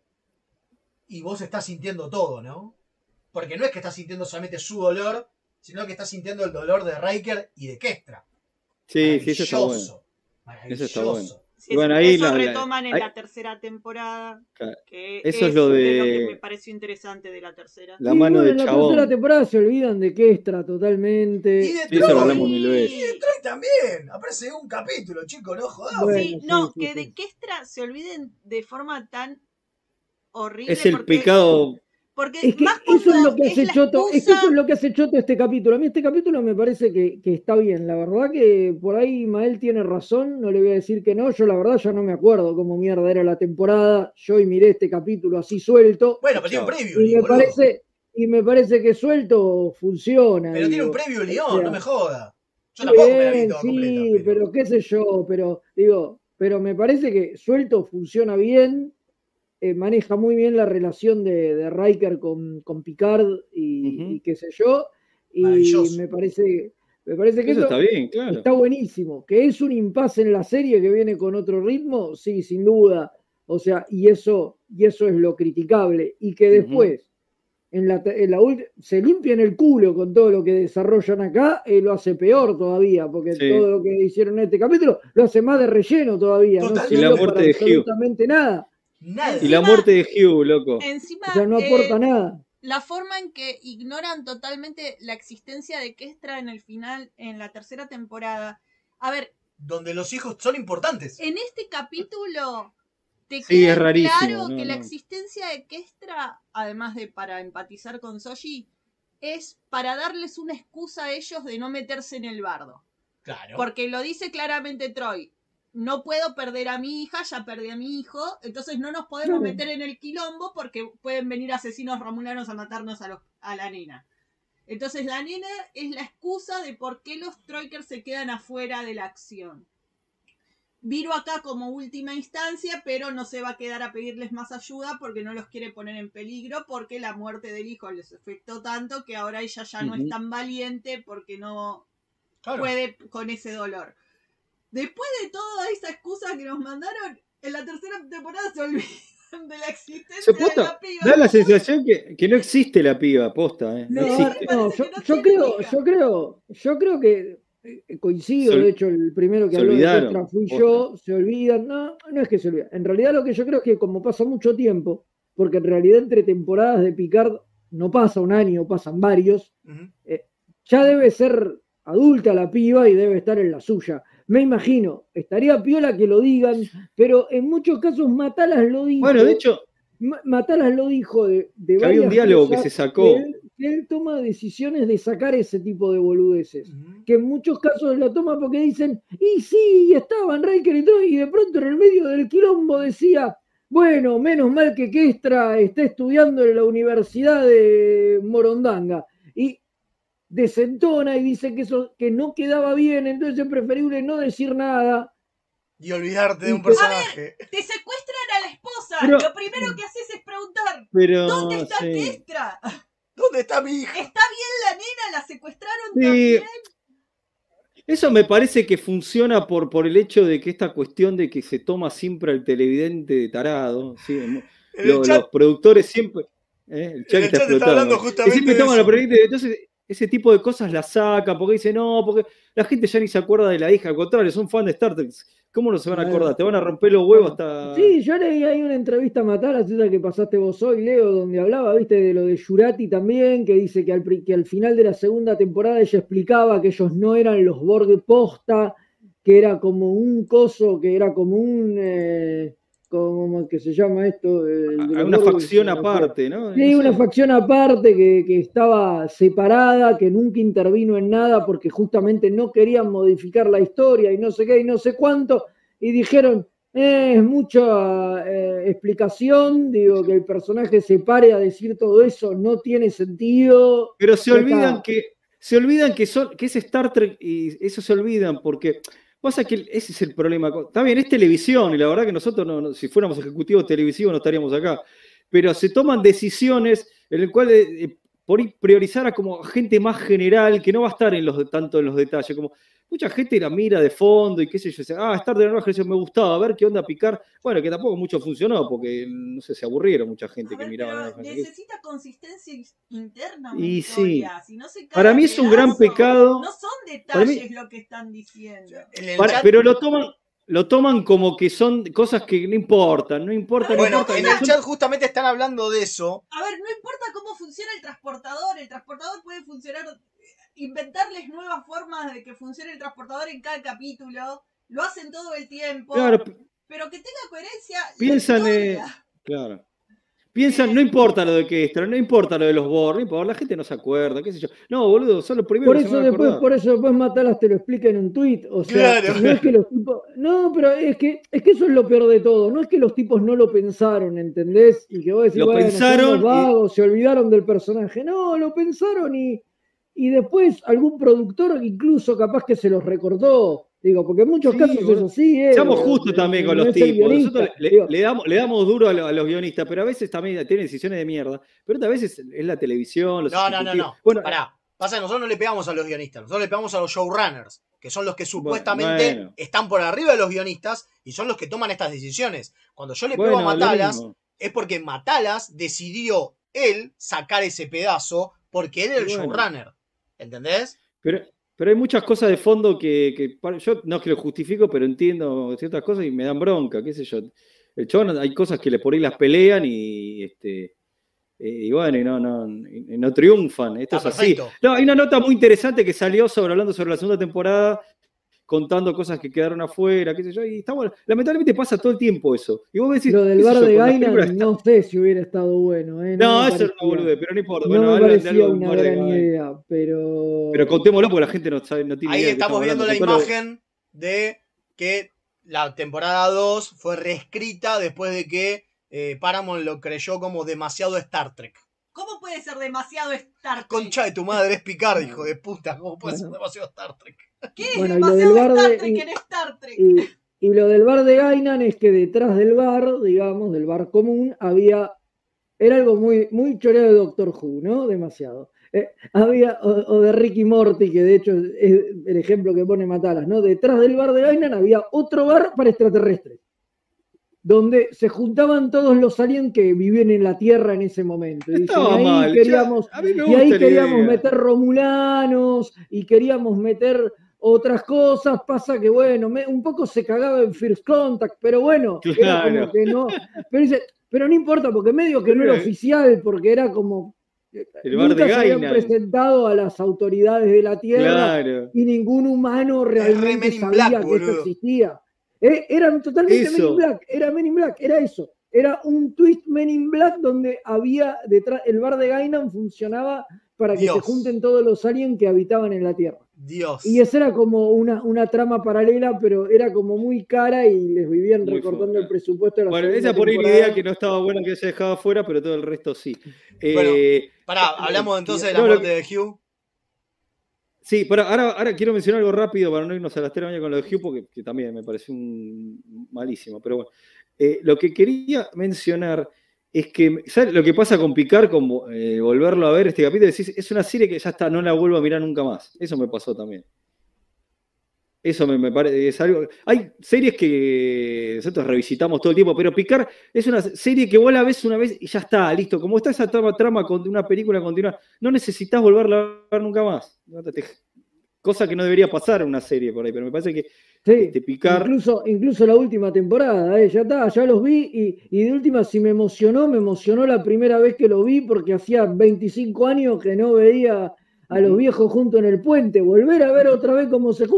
y vos estás sintiendo todo, ¿no? Porque no es que estás sintiendo solamente su dolor, sino que estás sintiendo el dolor de Riker y de Kestra. Sí, eso está bueno. Eso está bueno. Sí, bueno, ahí eso retoman en la tercera temporada. Que eso es lo de lo que me pareció interesante de la tercera. La mano de en la chabón. tercera temporada se olvidan de Kestra totalmente. Y de Sí, eso lo hablamos mil veces. Y de Troy también. Aparece un capítulo, chicos, no jodas. Bueno, que de Kestra se olviden de forma tan horrible. Es el porque, pecado. Porque Es que más eso es lo que es hace la Choto, es que excusa- eso es lo que hace Choto este capítulo. A mí este capítulo me parece que está bien. La verdad que por ahí Mael tiene razón, no le voy a decir que no. Yo la verdad ya no me acuerdo cómo mierda era la temporada. Yo hoy miré este capítulo así suelto. Bueno, pero tiene un preview, Y me parece que suelto funciona. Pero tiene un digo. preview O León, sea, no me joda. Yo tampoco me la vi bien, toda sí, completa. pero qué sé yo, pero me parece que suelto funciona bien, maneja muy bien la relación de Riker con Picard y qué sé yo, y me parece que Eso está bien, claro. está buenísimo. Que es un impasse en la serie que viene con otro ritmo, sí, sin duda. O sea, y eso es lo criticable. Y que después se limpian el culo con todo lo que desarrollan acá, lo hace peor todavía, porque Sí. todo lo que hicieron en este capítulo lo hace más de relleno todavía. No Y la sirvió muerte para de Hugh. absolutamente nada. Y la muerte de Hugh, loco. Encima, O sea, no aporta nada. La forma en que ignoran totalmente la existencia de Kestra en el final, en la tercera temporada. A ver, Donde los hijos son importantes. en este capítulo te Sí, queda es rarísimo, claro no, que la no. existencia de Kestra, además de para empatizar con Soji, es para darles una excusa a ellos de no meterse en el bardo. Claro. Porque lo dice claramente Troy. No puedo perder a mi hija, ya perdí a mi hijo, entonces no nos podemos Claro. meter en el quilombo porque pueden venir asesinos romulanos a matarnos a la nena. Entonces la nena es la excusa de por qué los Troikers se quedan afuera de la acción. Viro acá como última instancia, pero no se va a quedar a pedirles más ayuda porque no los quiere poner en peligro, porque la muerte del hijo les afectó tanto que ahora ella ya no es tan valiente porque no puede con ese dolor. Después de toda esa excusa que nos mandaron, en la tercera temporada se olvidan de la existencia de la piba. Da la sensación que no existe la piba, posta, no No, existe. no, yo creo que coincido, Se ol- de hecho, el primero que se habló de olvidaron, Kestra fui posta. yo, se olvidan, no es que se olvidan. En realidad lo que yo creo es que como pasa mucho tiempo, porque en realidad entre temporadas de Picard no pasa un año, pasan varios, ya debe ser adulta la piba y debe estar en la suya. Me imagino, estaría piola que lo digan, pero en muchos casos Matalas lo dijo. Bueno, de hecho, Matalas lo dijo de que había varias un diálogo que cosas se sacó. que él toma decisiones de sacar ese tipo de boludeces. Que en muchos casos lo toma porque dicen, y sí, estaban Riker y todo, y de pronto en el medio del quilombo decía, bueno, menos mal que Kestra está estudiando en la Universidad de Morondanga. Y desentona y dice que eso que no quedaba bien, entonces es preferible no decir nada. Y olvidarte de un Y- personaje. Te secuestran a la esposa. Pero- Lo primero que haces es preguntar, Pero, ¿dónde está sí. Kestra? ¿Dónde está mi hija? ¿Está bien la nena? ¿La secuestraron Sí. también? Eso me parece que funciona por el hecho de que esta cuestión de que se toma siempre al televidente de tarado. ¿Sí? En el Los chat- productores siempre. El chat En el está chat está explotando. hablando Que justamente siempre de toman eso. al televidente, entonces ese tipo de cosas las sacan porque dicen, no, porque la gente ya ni se acuerda de la hija, al contrario, son fan de Star Trek. ¿Cómo no se van a acordar? Te van a romper los huevos hasta. Sí, yo leí ahí una entrevista a Matalas, esa que pasaste vos hoy, Leo, donde hablaba, viste, de lo de Jurati también, que dice que al final de la segunda temporada ella explicaba que ellos no eran los Borg posta, que era como un coso, que era como un... ¿cómo que se llama esto? Una facción aparte, ¿no? Sí, No una sé. facción aparte que estaba separada, que nunca intervino en nada porque justamente no querían modificar la historia y no sé qué y no sé cuánto, y dijeron, es mucha explicación, digo, que el personaje se pare a decir todo eso, no tiene sentido. Pero se Ya olvidan está. que es Star Trek y eso se olvidan porque pasa que ese es el problema. Está bien, es televisión y la verdad que nosotros, si fuéramos ejecutivos televisivos, no estaríamos acá. Pero se toman decisiones en las cuales por ahí priorizar a como gente más general que no va a estar tanto en los detalles. Como mucha gente la mira de fondo y qué sé yo, dice, Star Trek nueva generación me gustaba, a ver qué onda Picard. Bueno, que tampoco mucho funcionó porque, no sé, se aburrieron mucha gente que miraba la nueva generación. Necesita consistencia interna. Y historia. sí, Si no se cae para mí es un gran pecado. No son detalles lo que están diciendo. Pero lo toman como que son cosas que no importan. Bueno, en el chat justamente están hablando de eso. A ver, no importa cómo funciona el transportador puede funcionar, inventarles nuevas formas de que funcione el transportador en cada capítulo, lo hacen todo el tiempo, claro, pero que tenga coherencia. Piensan, no importa lo de Kestra, no importa lo de los Borg, no importa, la gente no se acuerda, qué sé yo. No, boludo, son los primeros que se van a acordar. Por eso después Matalas te lo explica en un tuit. O sea, claro. No es que los tipos. No, pero es que eso es lo peor de todo. No es que los tipos no lo pensaron, ¿entendés? Y que vos decís, lo pensaron, son los vagos, se olvidaron del personaje. No, lo pensaron y después algún productor incluso capaz que se los recordó. Digo, porque en muchos casos es así. Seamos justos también con los tipos. Nosotros le damos duro a los guionistas, pero a veces también tienen decisiones de mierda. Pero otras veces es la televisión, los No. Bueno, pará. Pasa que nosotros no le pegamos a los guionistas, nosotros le pegamos a los showrunners, que son los que supuestamente están por arriba de los guionistas y son los que toman estas decisiones. Cuando yo le pego a Matalas, es porque Matalas decidió él sacar ese pedazo porque él era el showrunner. ¿Entendés? Pero hay muchas cosas de fondo que yo no es que lo justifico, pero entiendo ciertas cosas y me dan bronca, qué sé yo. El chabón, hay cosas que por ahí las pelean y bueno, y no triunfan. Esto es así. No, hay una nota muy interesante que salió hablando sobre la segunda temporada, contando cosas que quedaron afuera, qué sé yo, y está bueno. Lamentablemente pasa todo el tiempo eso. Y vos decís, lo del bar de Guinan no sé si hubiera estado bueno. No, eso no bolude, pero no importa. No bueno, me parecía una gran idea, pero contémoslo porque la gente no tiene idea. Ahí estamos viendo la imagen de que la temporada 2 fue reescrita después de que Paramount lo creyó como demasiado Star Trek. ¿Cómo puede ser demasiado Star Trek? Concha de tu madre, es Picard, hijo de puta. ¿Cómo puede ser demasiado Star Trek? ¿Qué es demasiado Star Trek en Star Trek? Y lo del bar de Guinan es que detrás del bar, digamos, del bar común, era algo muy choreado de Doctor Who, ¿no? Demasiado. O de Rick y Morty, que de hecho es el ejemplo que pone Matalas, ¿no? Detrás del bar de Guinan había otro bar para extraterrestres, donde se juntaban todos los aliens que vivían en la Tierra en ese momento. Y ahí queríamos meter romulanos y queríamos meter otras cosas. Pasa que, bueno, un poco se cagaba en First Contact, pero bueno, era como que no. Pero no importa, porque medio que no era oficial, porque era como. Nunca se habían presentado a las autoridades de la Tierra y ningún humano realmente sabía que eso existía. Era totalmente Men in Black, era eso. Era un twist Men in Black donde había detrás, el bar de Guinan funcionaba para que se junten todos los aliens que habitaban en la Tierra. Y esa era como una trama paralela, pero era como muy cara y les vivían recortando el presupuesto de la Bueno, esa por ahí la idea que no estaba buena que se dejaba fuera, pero todo el resto sí. Bueno, hablamos entonces de la muerte de Hugh. Sí, pero ahora quiero mencionar algo rápido para no irnos a las 3 de la mañana con lo de Hugh, porque que también me pareció malísimo. Pero bueno, lo que quería mencionar es que, ¿sabes lo que pasa con Picard? Como volverlo a ver este capítulo, decís, es una serie que ya está, no la vuelvo a mirar nunca más. Eso me pasó también. Eso me parece, es algo. Hay series que nosotros revisitamos todo el tiempo, pero Picard es una serie que vos la ves una vez y ya está, listo. Como está esa trama con una película continua, no necesitas volverla a ver nunca más. Cosa que no debería pasar en una serie por ahí, pero me parece que Picard. Incluso la última temporada, ya está, ya los vi y de última, si me emocionó la primera vez que lo vi, porque hacía 25 años que no veía a los viejos juntos en el puente. Volver a ver otra vez cómo se juntan.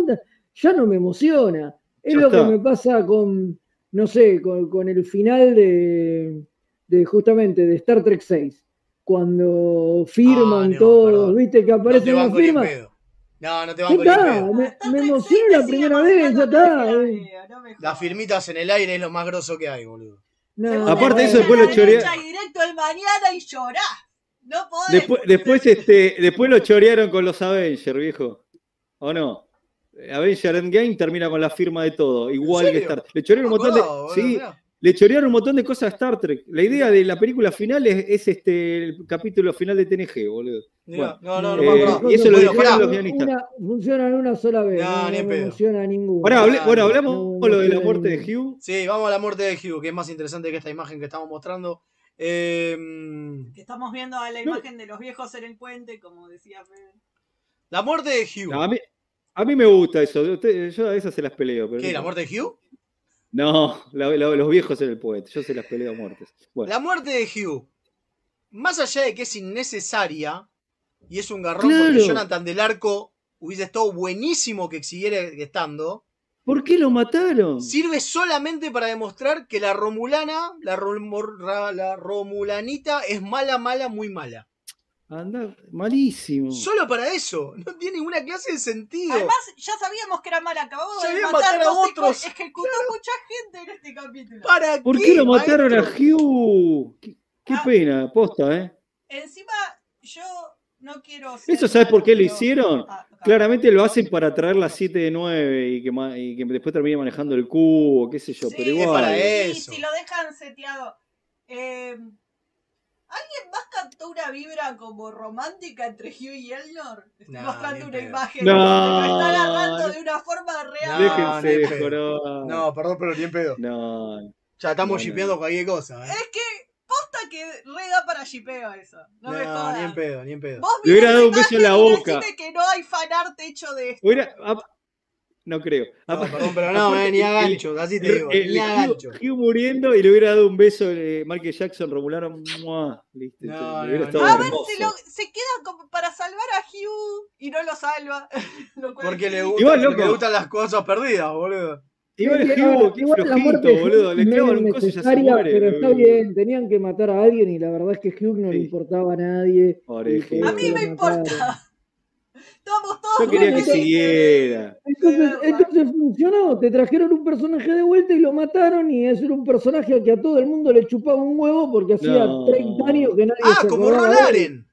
ya no me emociona. Es Ya lo está. que me pasa con, no sé, con el final de justamente de Star Trek 6. Cuando firman todos, viste que No te aparecen las banco ni en firmas. pedo. No, no te Ya banco ni en está, pedo. me emocioné la primera vez, ya está. Las firmitas en el aire es lo más grosso que hay, boludo. No, Aparte de eso, A después la lo chorearon. derecha y directo al mañana y llorás. No podés. Después lo chorearon con los Avengers, viejo. ¿O no? Avengers Endgame termina con la firma de todo, igual que Star Trek. Le chorearon un montón de. Sí, le chorearon un montón de cosas a Star Trek. La idea de la película final es el capítulo final de TNG, boludo. Bueno, No me acuerdo. y eso lo Bueno, dijeron pará. los guionistas. Funcionan una sola vez, No, no ni en me pedo. emociona ninguno. Bueno, hablamos No lo de la emociona muerte de ninguno. Hugh. Sí, vamos a la muerte de Hugh, que es más interesante que esta imagen que estamos mostrando. Que estamos viendo a la imagen de los viejos en el puente, como decía Fede. La muerte de Hugh. No, a mí me gusta eso. Yo a esas se las peleo. Pero ¿Qué? no. ¿La muerte de Hugh? No, los viejos en el puente. Yo se las peleo a muertes. Bueno. La muerte de Hugh. Más allá de que es innecesaria y es un garrón Claro. porque Jonathan del Arco hubiese estado buenísimo que siguiera estando. ¿Por qué lo mataron? Sirve solamente para demostrar que la Romulana, la Romulanita es mala, muy mala. Anda, malísimo. Solo para eso. No tiene ninguna clase de sentido. Además, ya sabíamos que era mal acabado de Sabían matar matar a dos otros. ejecutó mucha gente en este capítulo. ¿Para ¿Por qué lo mataron a Hugh? Qué pena, posta, ¿eh? Encima, yo no quiero... ¿Eso sabes por qué lo hicieron? Claramente lo hacen para traer la 7 de 9 y que después termine manejando el cubo, qué sé yo, pero igual. Y si lo dejan seteado... ¿Alguien más captó una vibra como romántica entre Hugh y Elnor? Estoy mostrando una imagen No. donde lo está agarrando de una forma real. Déjense ni de pedo. joder. No, perdón, pero ni en pedo. No. Ya estamos No, shipeando cualquier cosa. Es que posta que re da para shipeo eso. No me jodas. Ni en pedo, ni en pedo. Vos Le hubiera mirá dado esa un beso en la imagen y boca. decime que no hay fanart hecho de esto. No creo. No, perdón, pero no, ni a gancho, así te digo. Ni a gancho. Hugh muriendo y le hubiera dado un beso Michael Jackson, Romulano. ¡Mua! Listo, No, le hubiera no, estado A ver hermoso. si se queda como para salvar a Hugh y no lo salva. Lo cual Porque es le, triste. gusta, porque le gustan las cosas perdidas, boludo. Igual Sí, Hugh, qué igual la muerte flojito, de boludo. Hugh Le es clavan medio un coso y ya se innecesaria, muere. pero está bien, tenían que matar a alguien y la verdad es que Hugh no le importaba a nadie. Pobre y Hugh. por eso A mí me lo mataron. importa. Estamos todos Yo quería que felices. siguiera. Entonces funcionó, te trajeron un personaje de vuelta y lo mataron y ese era un personaje al que a todo el mundo le chupaba un huevo porque hacía No. 30 años que nadie se Como acordaba de él. Rolaren.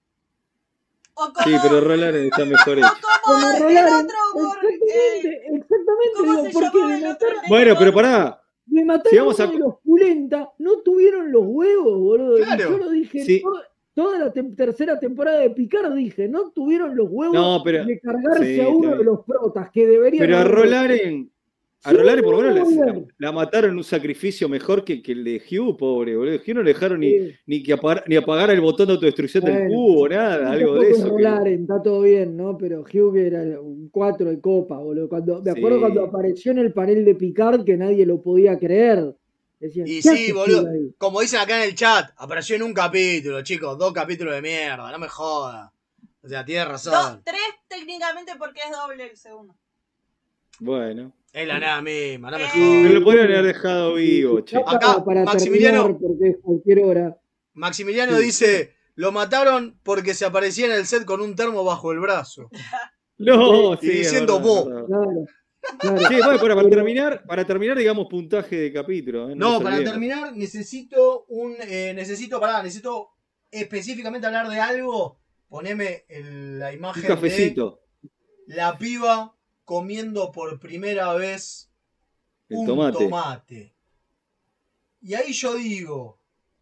Sí, pero Rolaren está mejor hecho. Como el Rolaren, otro exactamente, ¿cómo digo, se ¿por qué llamaba le el mataron? Bueno, pero pará. Le mataron Si vamos a a- uno de los pulenta, no tuvieron los huevos, boludo. Claro. Y yo lo dije Sí. toda la tercera temporada de Picard, dije, no tuvieron los huevos No, pero- de cargarse sí, a uno está de bien. los protas que deberían Pero a haber- Rolaren Sí, por lo menos no, la mataron en un sacrificio mejor que el de Hugh, pobre, boludo. Hugh no le dejaron ni que apagar el botón de autodestrucción del Bueno, cubo, nada, algo de tampoco es eso. que- Rolaren, está todo bien, ¿no? Pero Hugh que era un 4 de copa, boludo. Me acuerdo Sí. cuando apareció en el panel de Picard que nadie lo podía creer. Decían, Y ¿qué sí, hace boludo. Hugh ahí? Como dicen acá en el chat, apareció en un capítulo, chicos. 2 capítulos de mierda, no me jodas. O sea, tienes razón. 3 técnicamente porque es doble el segundo. Bueno. Es la nada misma, no me Pero jodas. lo podrían haber dejado vivo, che. Acá, Para Maximiliano- terminar, porque es cualquier hora. Maximiliano Sí. dice, lo mataron porque se aparecía en el set con un termo bajo el brazo. No, Y sí. es diciendo verdad, vos. es verdad. Claro. claro. Sí, bueno, para terminar, digamos, puntaje de capítulo. No, nos para olvidemos. terminar, necesito necesito específicamente hablar de algo. Poneme la Un imagen cafecito. de la piba comiendo por primera vez El un tomate. tomate. Y ahí yo digo,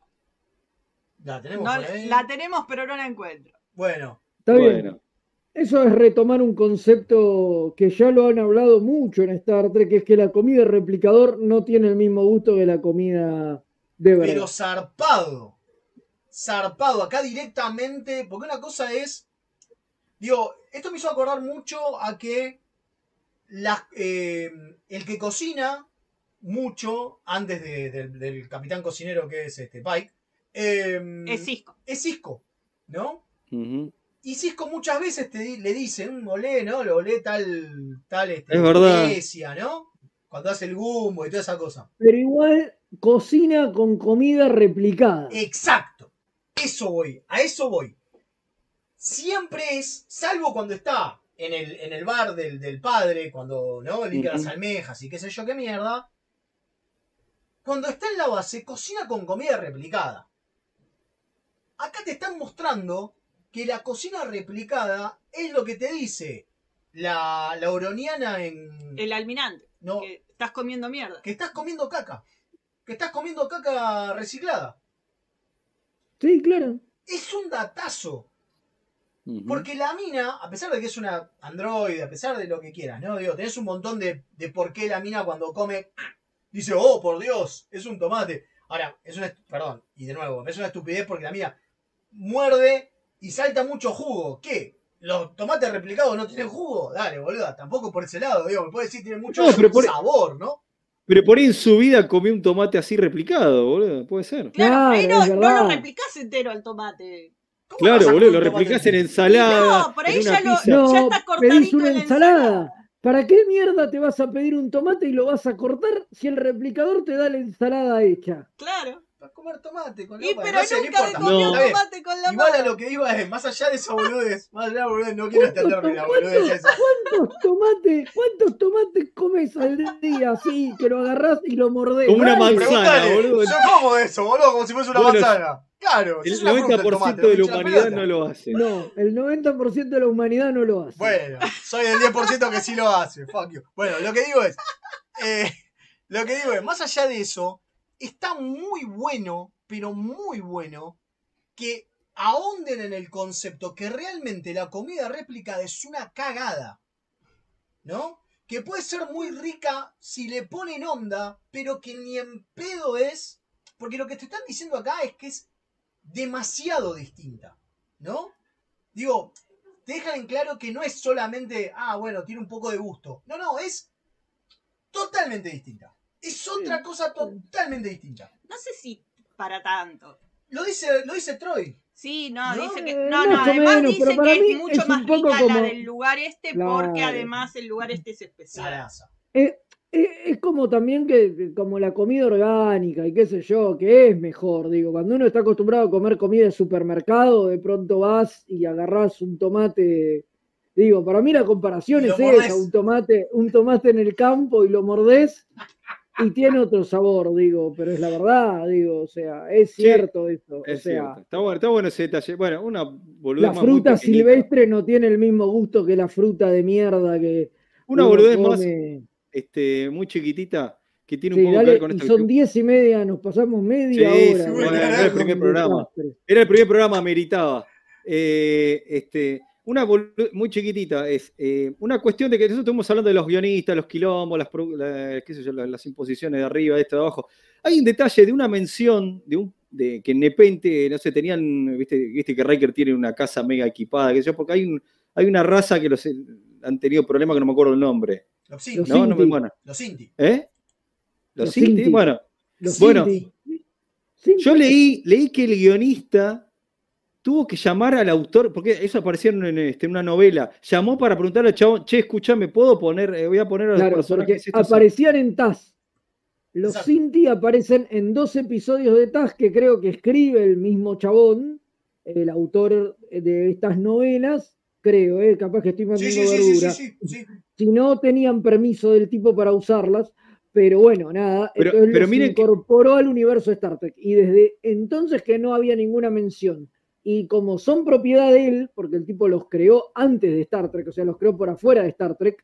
¿la tenemos No, por ahí? la tenemos, pero no la encuentro. Bueno, Está bien. Bueno. Eso es retomar un concepto que ya lo han hablado mucho en Star Trek, que es que la comida replicador no tiene el mismo gusto que la comida de verdad. pero zarpado. Zarpado, acá directamente, porque una cosa es, digo, esto me hizo acordar mucho a que el que cocina mucho antes del capitán cocinero que es Pike, Es Cisco. es Cisco, ¿no? Ujú. Y Cisco muchas veces le dicen, olé, ¿no? Lo olé tal es verdad. iglesia, ¿no? Cuando hace el gumbo y toda esa cosa. Pero igual cocina con comida replicada. Exacto. A eso voy. Siempre es, salvo cuando está en el bar del padre, cuando no limpia las almejas y qué sé yo qué mierda. Cuando está en la base, cocina con comida replicada. Acá te están mostrando que la cocina replicada es lo que te dice la Oroniana en... El almirante. No, que estás comiendo mierda. Que estás comiendo caca. Que estás comiendo caca reciclada. Sí, claro. Es un datazo. Porque la mina, a pesar de que es una androide, a pesar de lo que quieras, ¿no? Digo, tenés un montón de por qué la mina cuando come dice, oh, por Dios, es un tomate. Ahora, perdón, y de nuevo, es una estupidez porque la mina muerde y salta mucho jugo. ¿Qué? ¿Los tomates replicados no tienen jugo? Dale, boluda, tampoco por ese lado, digo, me puede decir tienen mucho sabor, ¿no? Pero por ahí en su vida comió un tomate así replicado, boludo, puede ser. Claro, ahí no lo replicás entero al tomate. Claro, boludo, lo replicás en ensalada. No, por ahí ya está cortadito pedís una en la ensalada. ¿Para qué mierda te vas a pedir un tomate y lo vas a cortar si el replicador te da la ensalada hecha? Claro. Para comer tomate con la pero no sé, nunca no comió importa. tomate con la Igual mano. a lo que iba es, más allá de esa boludez, no quiero extenderme la boludez esa. ¿Cuántos tomates comes al día así, que lo agarrás y lo mordés? Como una manzana, boludo. Yo como eso, boludo, como si fuese una manzana. Claro, el 90% de la humanidad no lo hace. No, el 90% de la humanidad no lo hace. Bueno, soy el 10% que sí lo hace. Fuck you. Bueno, lo que digo es, más allá de eso, está muy bueno, pero muy bueno, que ahonden en el concepto que realmente la comida replicada es una cagada, ¿no? Que puede ser muy rica si le ponen onda, pero que ni en pedo es, porque lo que te están diciendo acá es que es demasiado distinta, ¿no? Digo, te dejan en claro que no es solamente, bueno, tiene un poco de gusto. No, es totalmente distinta. Es otra cosa totalmente distinta. No sé si para tanto. Lo dice Troy. Sí, dice que. Además dice para que mí es mucho es más un poco rica como... la del lugar porque Claro. además el lugar es especial. Es como también que como la comida orgánica y qué sé yo, que es mejor, digo, cuando uno está acostumbrado a comer comida de supermercado, de pronto vas y agarrás un tomate, digo, para mí la comparación es esa, un tomate en el campo y lo mordés y tiene otro sabor, digo, pero es la verdad, digo, o sea, es cierto eso, Es o sea, cierto. Está bueno ese detalle. Bueno, una boludez la más fruta muy pequeñita. silvestre no tiene el mismo gusto que la fruta de mierda que Una uno boludez más come. Muy chiquitita que tiene Sí, un poco que dale, ver con y esto. son 10:30, nos pasamos media hora. Sí, bueno, era el primer programa. Era el primer programa, meritaba. Una boludez muy chiquitita es una cuestión de que nosotros estamos hablando de los guionistas, los quilombos, qué sé yo, las imposiciones de arriba, de esto de abajo. Hay un detalle de una mención de que en Nepente, no sé, tenían, viste que Riker tiene una casa mega equipada, qué sé yo, porque hay una raza que han tenido problemas que no me acuerdo el nombre. Los Sinti. Los Sinti. Los Sinti, bueno. Yo leí que el guionista tuvo que llamar al autor, porque eso apareció en una novela, llamó para preguntarle al chabón, che, escuchame, ¿puedo poner, voy a poner a los Claro, personajes porque aparecían en TAS. Los Sinti aparecen en 2 episodios de TAS que creo que escribe el mismo chabón, el autor de estas novelas, creo, capaz que estoy mandando verdura. Sí. Si no tenían permiso del tipo para usarlas, pero bueno, nada, entonces los incorporó al universo Star Trek. Y desde entonces que no había ninguna mención. Y como son propiedad de él, porque el tipo los creó antes de Star Trek, o sea, los creó por afuera de Star Trek,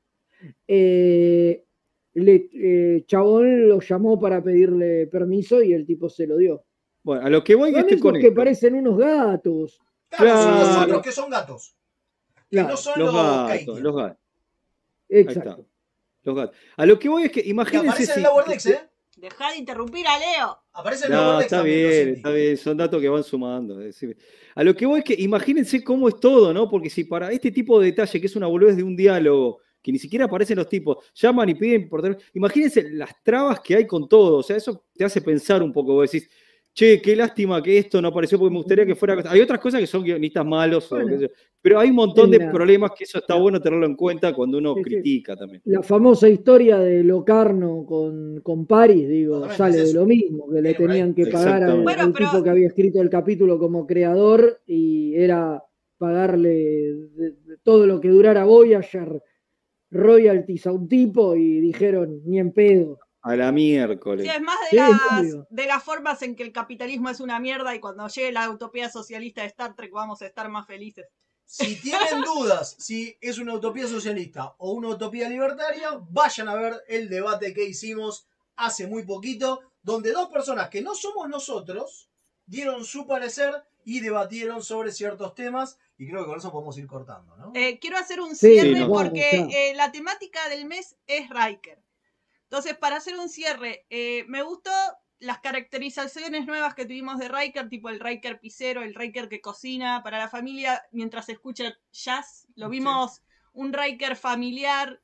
Chabón lo llamó para pedirle permiso y el tipo se lo dio. Bueno, a lo que voy es que parecen unos gatos. Claro, son nosotros que son gatos. Claro. No son los gatos. Exacto. Los gatos. A lo que voy es que imagínense. Aparece en la Wordex, Dejá de interrumpir a Leo. Aparece en la Wordex. Está bien, son datos que van sumando. A lo que voy es que imagínense cómo es todo, ¿no? Porque si para este tipo de detalle, que es una boludez de un diálogo, que ni siquiera aparecen los tipos, llaman y piden por teléfono, imagínense las trabas que hay con todo. O sea, eso te hace pensar un poco. Vos decís, che, qué lástima que esto no apareció porque me gustaría que fuera... Hay otras cosas que son guionistas malos, o qué sé yo, pero hay un montón de problemas que eso está bueno tenerlo en cuenta cuando uno critica también. La famosa historia de Locarno con Paris, digo, sale de lo mismo, que le tenían que pagar al tipo que había escrito el capítulo como creador y era pagarle todo lo que durara Voyager, royalties a un tipo y dijeron, ni en pedo. A la miércoles. Sí, es más de las formas en que el capitalismo es una mierda y cuando llegue la utopía socialista de Star Trek vamos a estar más felices. Si tienen dudas si es una utopía socialista o una utopía libertaria, vayan a ver el debate que hicimos hace muy poquito, donde dos personas que no somos nosotros dieron su parecer y debatieron sobre ciertos temas, y creo que con eso podemos ir cortando, ¿no? Quiero hacer un cierre porque la temática del mes es Riker. Entonces, para hacer un cierre, me gustó las caracterizaciones nuevas que tuvimos de Riker, tipo el Riker pisero, el Riker que cocina para la familia mientras escucha jazz. Lo vimos un Riker familiar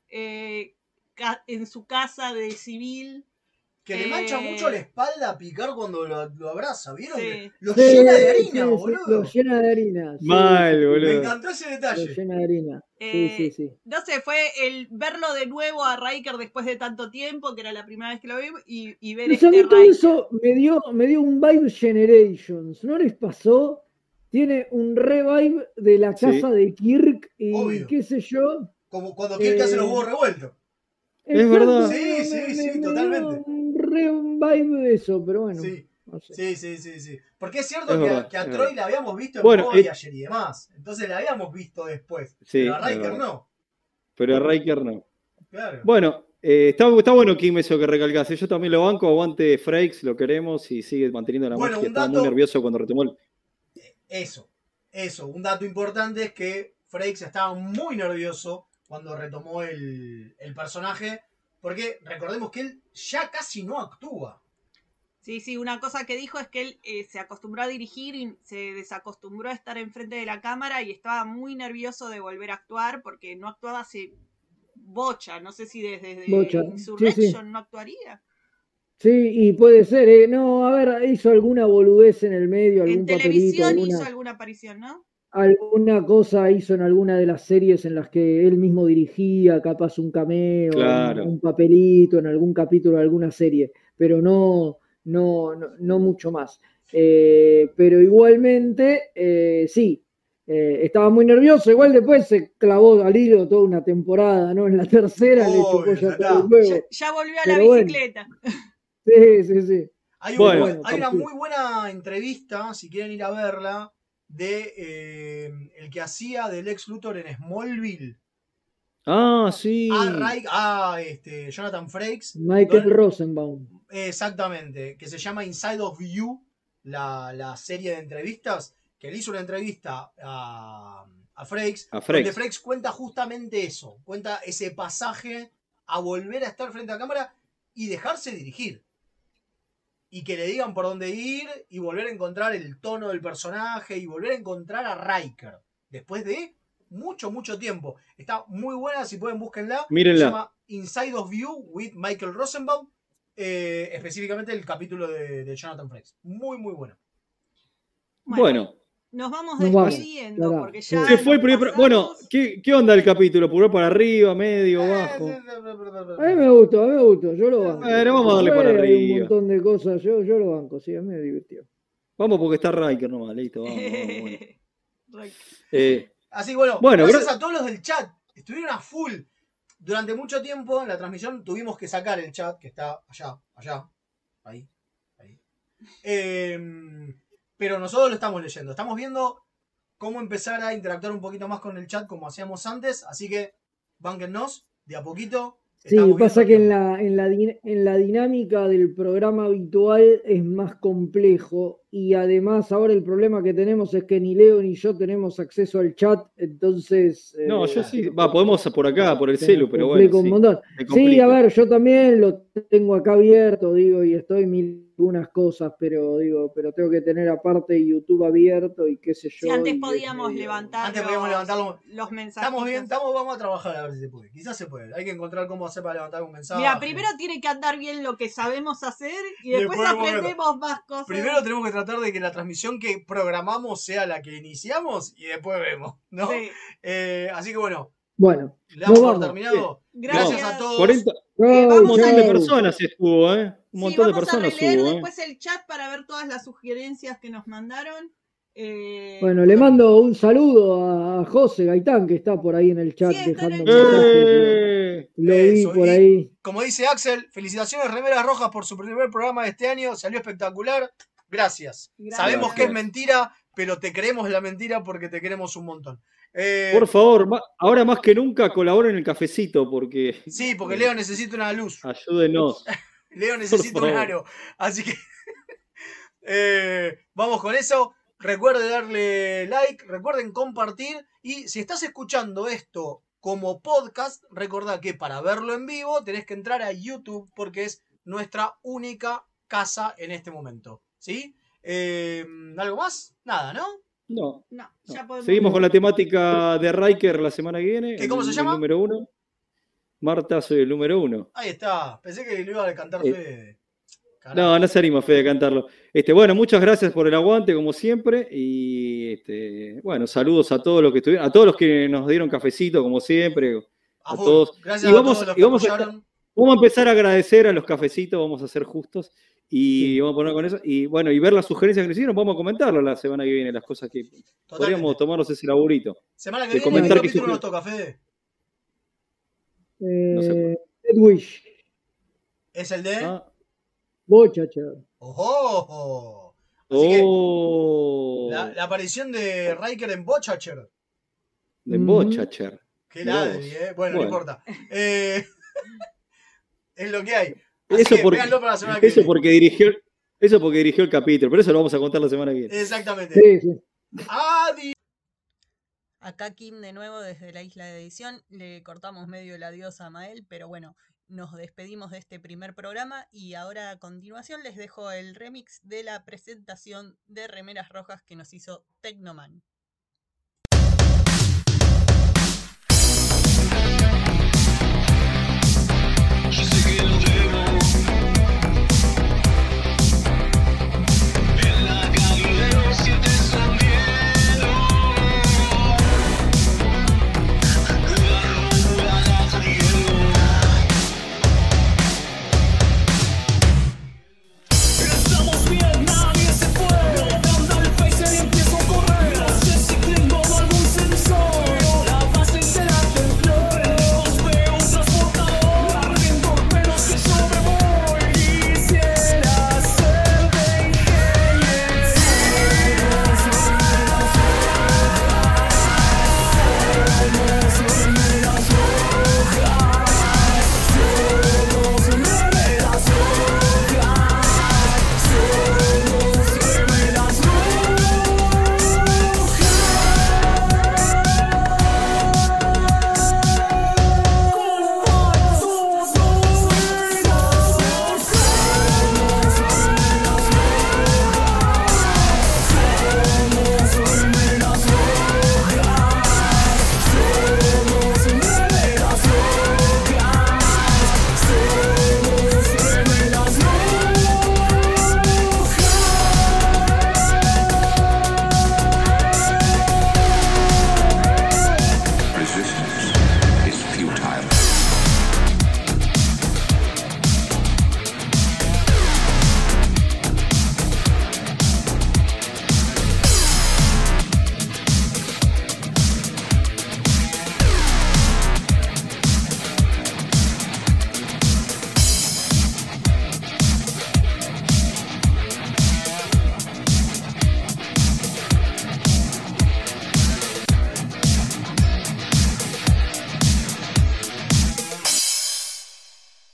en su casa de civil. Que le mancha mucho la espalda a Picard cuando lo abraza, ¿vieron? Sí. Lo llena de harina, boludo. Lo llena de harina. Mal, boludo. Me encantó ese detalle. Lo llena de harina. Sí. No sé, fue el verlo de nuevo a Riker después de tanto tiempo, que era la primera vez que lo vimos, y ver pues a mí todo eso me dio un vibe Generations, ¿no les pasó? Tiene un revive de la casa de Kirk y qué sé yo. Como cuando Kirk hace los huevos revueltos. Es verdad. Sí, totalmente. Un vibe de eso, pero bueno. Sí. No sé. Sí. Porque es cierto que a Troy la habíamos visto en Voyager y demás. Entonces la habíamos visto después. Sí, pero a Riker no. Pero a Riker no. Claro. Bueno, está bueno, Kim, eso que recalcase. Yo también lo banco, aguante Frakes, lo queremos y sigue manteniendo la magia. Estaba muy nervioso cuando retomó el... Eso. Un dato importante es que Frakes estaba muy nervioso cuando retomó el personaje. Porque recordemos que él ya casi no actúa. Sí, una cosa que dijo es que él se acostumbró a dirigir y se desacostumbró a estar enfrente de la cámara y estaba muy nervioso de volver a actuar porque no actuaba hace bocha. No sé si desde Insurrection no actuaría. Sí, y puede ser. No, a ver, hizo alguna boludez en el medio, algún papelito. En televisión hizo alguna aparición, ¿no? Alguna cosa hizo en alguna de las series en las que él mismo dirigía, capaz un cameo, un papelito en algún capítulo de alguna serie, pero no mucho más. Pero igualmente, sí, estaba muy nervioso. Igual después se clavó al hilo toda una temporada, ¿no? En la tercera le chocó ya todo el juego. Ya volvió a la bicicleta. Bueno. Sí. Hay una muy buena entrevista, si quieren ir a verla, de el que hacía del Lex Luthor en Smallville. Sí. Jonathan Frakes. Michael Rosenbaum. Exactamente, que se llama Inside of You, la serie de entrevistas, que le hizo una entrevista a Frakes, donde Frakes cuenta justamente eso, cuenta ese pasaje a volver a estar frente a la cámara y dejarse dirigir. Y que le digan por dónde ir y volver a encontrar el tono del personaje y volver a encontrar a Riker. Después de mucho tiempo. Está muy buena, si pueden búsquenla. Mírenla. Se llama Inside of You with Michael Rosenbaum. Específicamente el capítulo de Jonathan Frakes. Muy bueno. Bueno. Nos vamos despidiendo porque ya. Se fue el primer. Bueno, ¿qué onda el capítulo? ¿Pulgar para arriba, medio, bajo? A mí me gustó, yo lo banco. Bueno, vamos a darle para arriba. Hay un montón de cosas, yo lo banco, sí, a mí me divirtió. Vamos porque está Riker nomás, listo, vamos. Así bueno, gracias a todos los del chat. Estuvieron a full. Durante mucho tiempo en la transmisión tuvimos que sacar el chat, que está allá, ahí. Pero nosotros lo estamos leyendo. Estamos viendo cómo empezar a interactuar un poquito más con el chat como hacíamos antes. Así que bánquennos de a poquito. Sí, pasa que en la dinámica del programa habitual es más complejo y además ahora el problema que tenemos es que ni Leo ni yo tenemos acceso al chat, entonces... No, yo sí, podemos por acá, por el se celu, nos pero complica bueno, un sí. montón. me Sí, complica. a ver, yo también lo tengo acá abierto, digo, y estoy mil unas cosas, pero tengo que tener aparte YouTube abierto y qué sé yo. Si antes y es podíamos medio- levantar los mensajes. Estamos bien, vamos a trabajar a ver si se puede. Quizás se puede. Hay que encontrar cómo hacer para levantar un mensaje. Mira, primero tiene que andar bien lo que sabemos hacer y después Después, aprendemos más cosas. Primero tenemos que tratar de que la transmisión que programamos sea la que iniciamos y después vemos, ¿no? Sí. Así que bueno, Bueno, le damos nos por vamos. terminado. Gracias a todos. 40, un Chau, montón de chau. personas estuvo, ¿eh? Un montón de Vamos a personas releer hubo, ¿eh? después el chat para ver todas las sugerencias que nos mandaron. Bueno, le mando un saludo a José Gaitán, que está por ahí en el chat dejando mensajes. Lo vi Eso, por y ahí. como dice Axel, felicitaciones Remeras Rojas por su primer programa de este año. Salió espectacular. Gracias. Sabemos que es mentira, pero te creemos la mentira porque te queremos un montón. Por favor, ahora más que nunca colaboren en el cafecito, porque... Sí, porque Leo necesita una luz. Ayúdenos. Leo necesita un aro. Así que vamos con eso. Recuerden darle like, recuerden compartir. Y si estás escuchando esto como podcast, recordá que para verlo en vivo tenés que entrar a YouTube porque es nuestra única casa en este momento. ¿Sí? ¿Algo más? Nada, ¿no? No. Ya podemos. Seguimos con la temática de Riker la semana que viene. ¿Cómo se llama? El número 1. Marta, soy el número 1. Ahí está. Pensé que lo iba a cantar Fede. No se anima Fede a cantarlo. Bueno, muchas gracias por el aguante, como siempre. Y bueno, saludos a todos los que estuvieron, a todos los que nos dieron cafecito, como siempre. A todos. Gracias y a vamos, todos los que y vamos apoyaron. vamos a empezar a agradecer a los cafecitos, vamos a ser justos. Y vamos a poner con eso. Y bueno, y ver las sugerencias que nos hicieron, vamos a comentarlo la semana que viene, las cosas que podríamos tomarnos ese laburito. Semana que de viene, comentar ¿qué qué capítulo nos toca, Fede? No sé. Dead Wish. ¿Es el de? Bochacher. ¡Ojo! Así que la aparición de Riker en Bochacher. De Bochacher. Qué ladri, Bueno, no importa. Es lo que hay. Así Eso que porque, véanlo para la semana que eso viene. porque dirigió el capítulo, pero eso lo vamos a contar la semana que viene. Exactamente. Sí. Adiós. Acá Kim de nuevo desde la isla de edición. Le cortamos medio el adiós a Mael, pero bueno, nos despedimos de este primer programa y ahora a continuación les dejo el remix de la presentación de Remeras Rojas que nos hizo Tecnoman.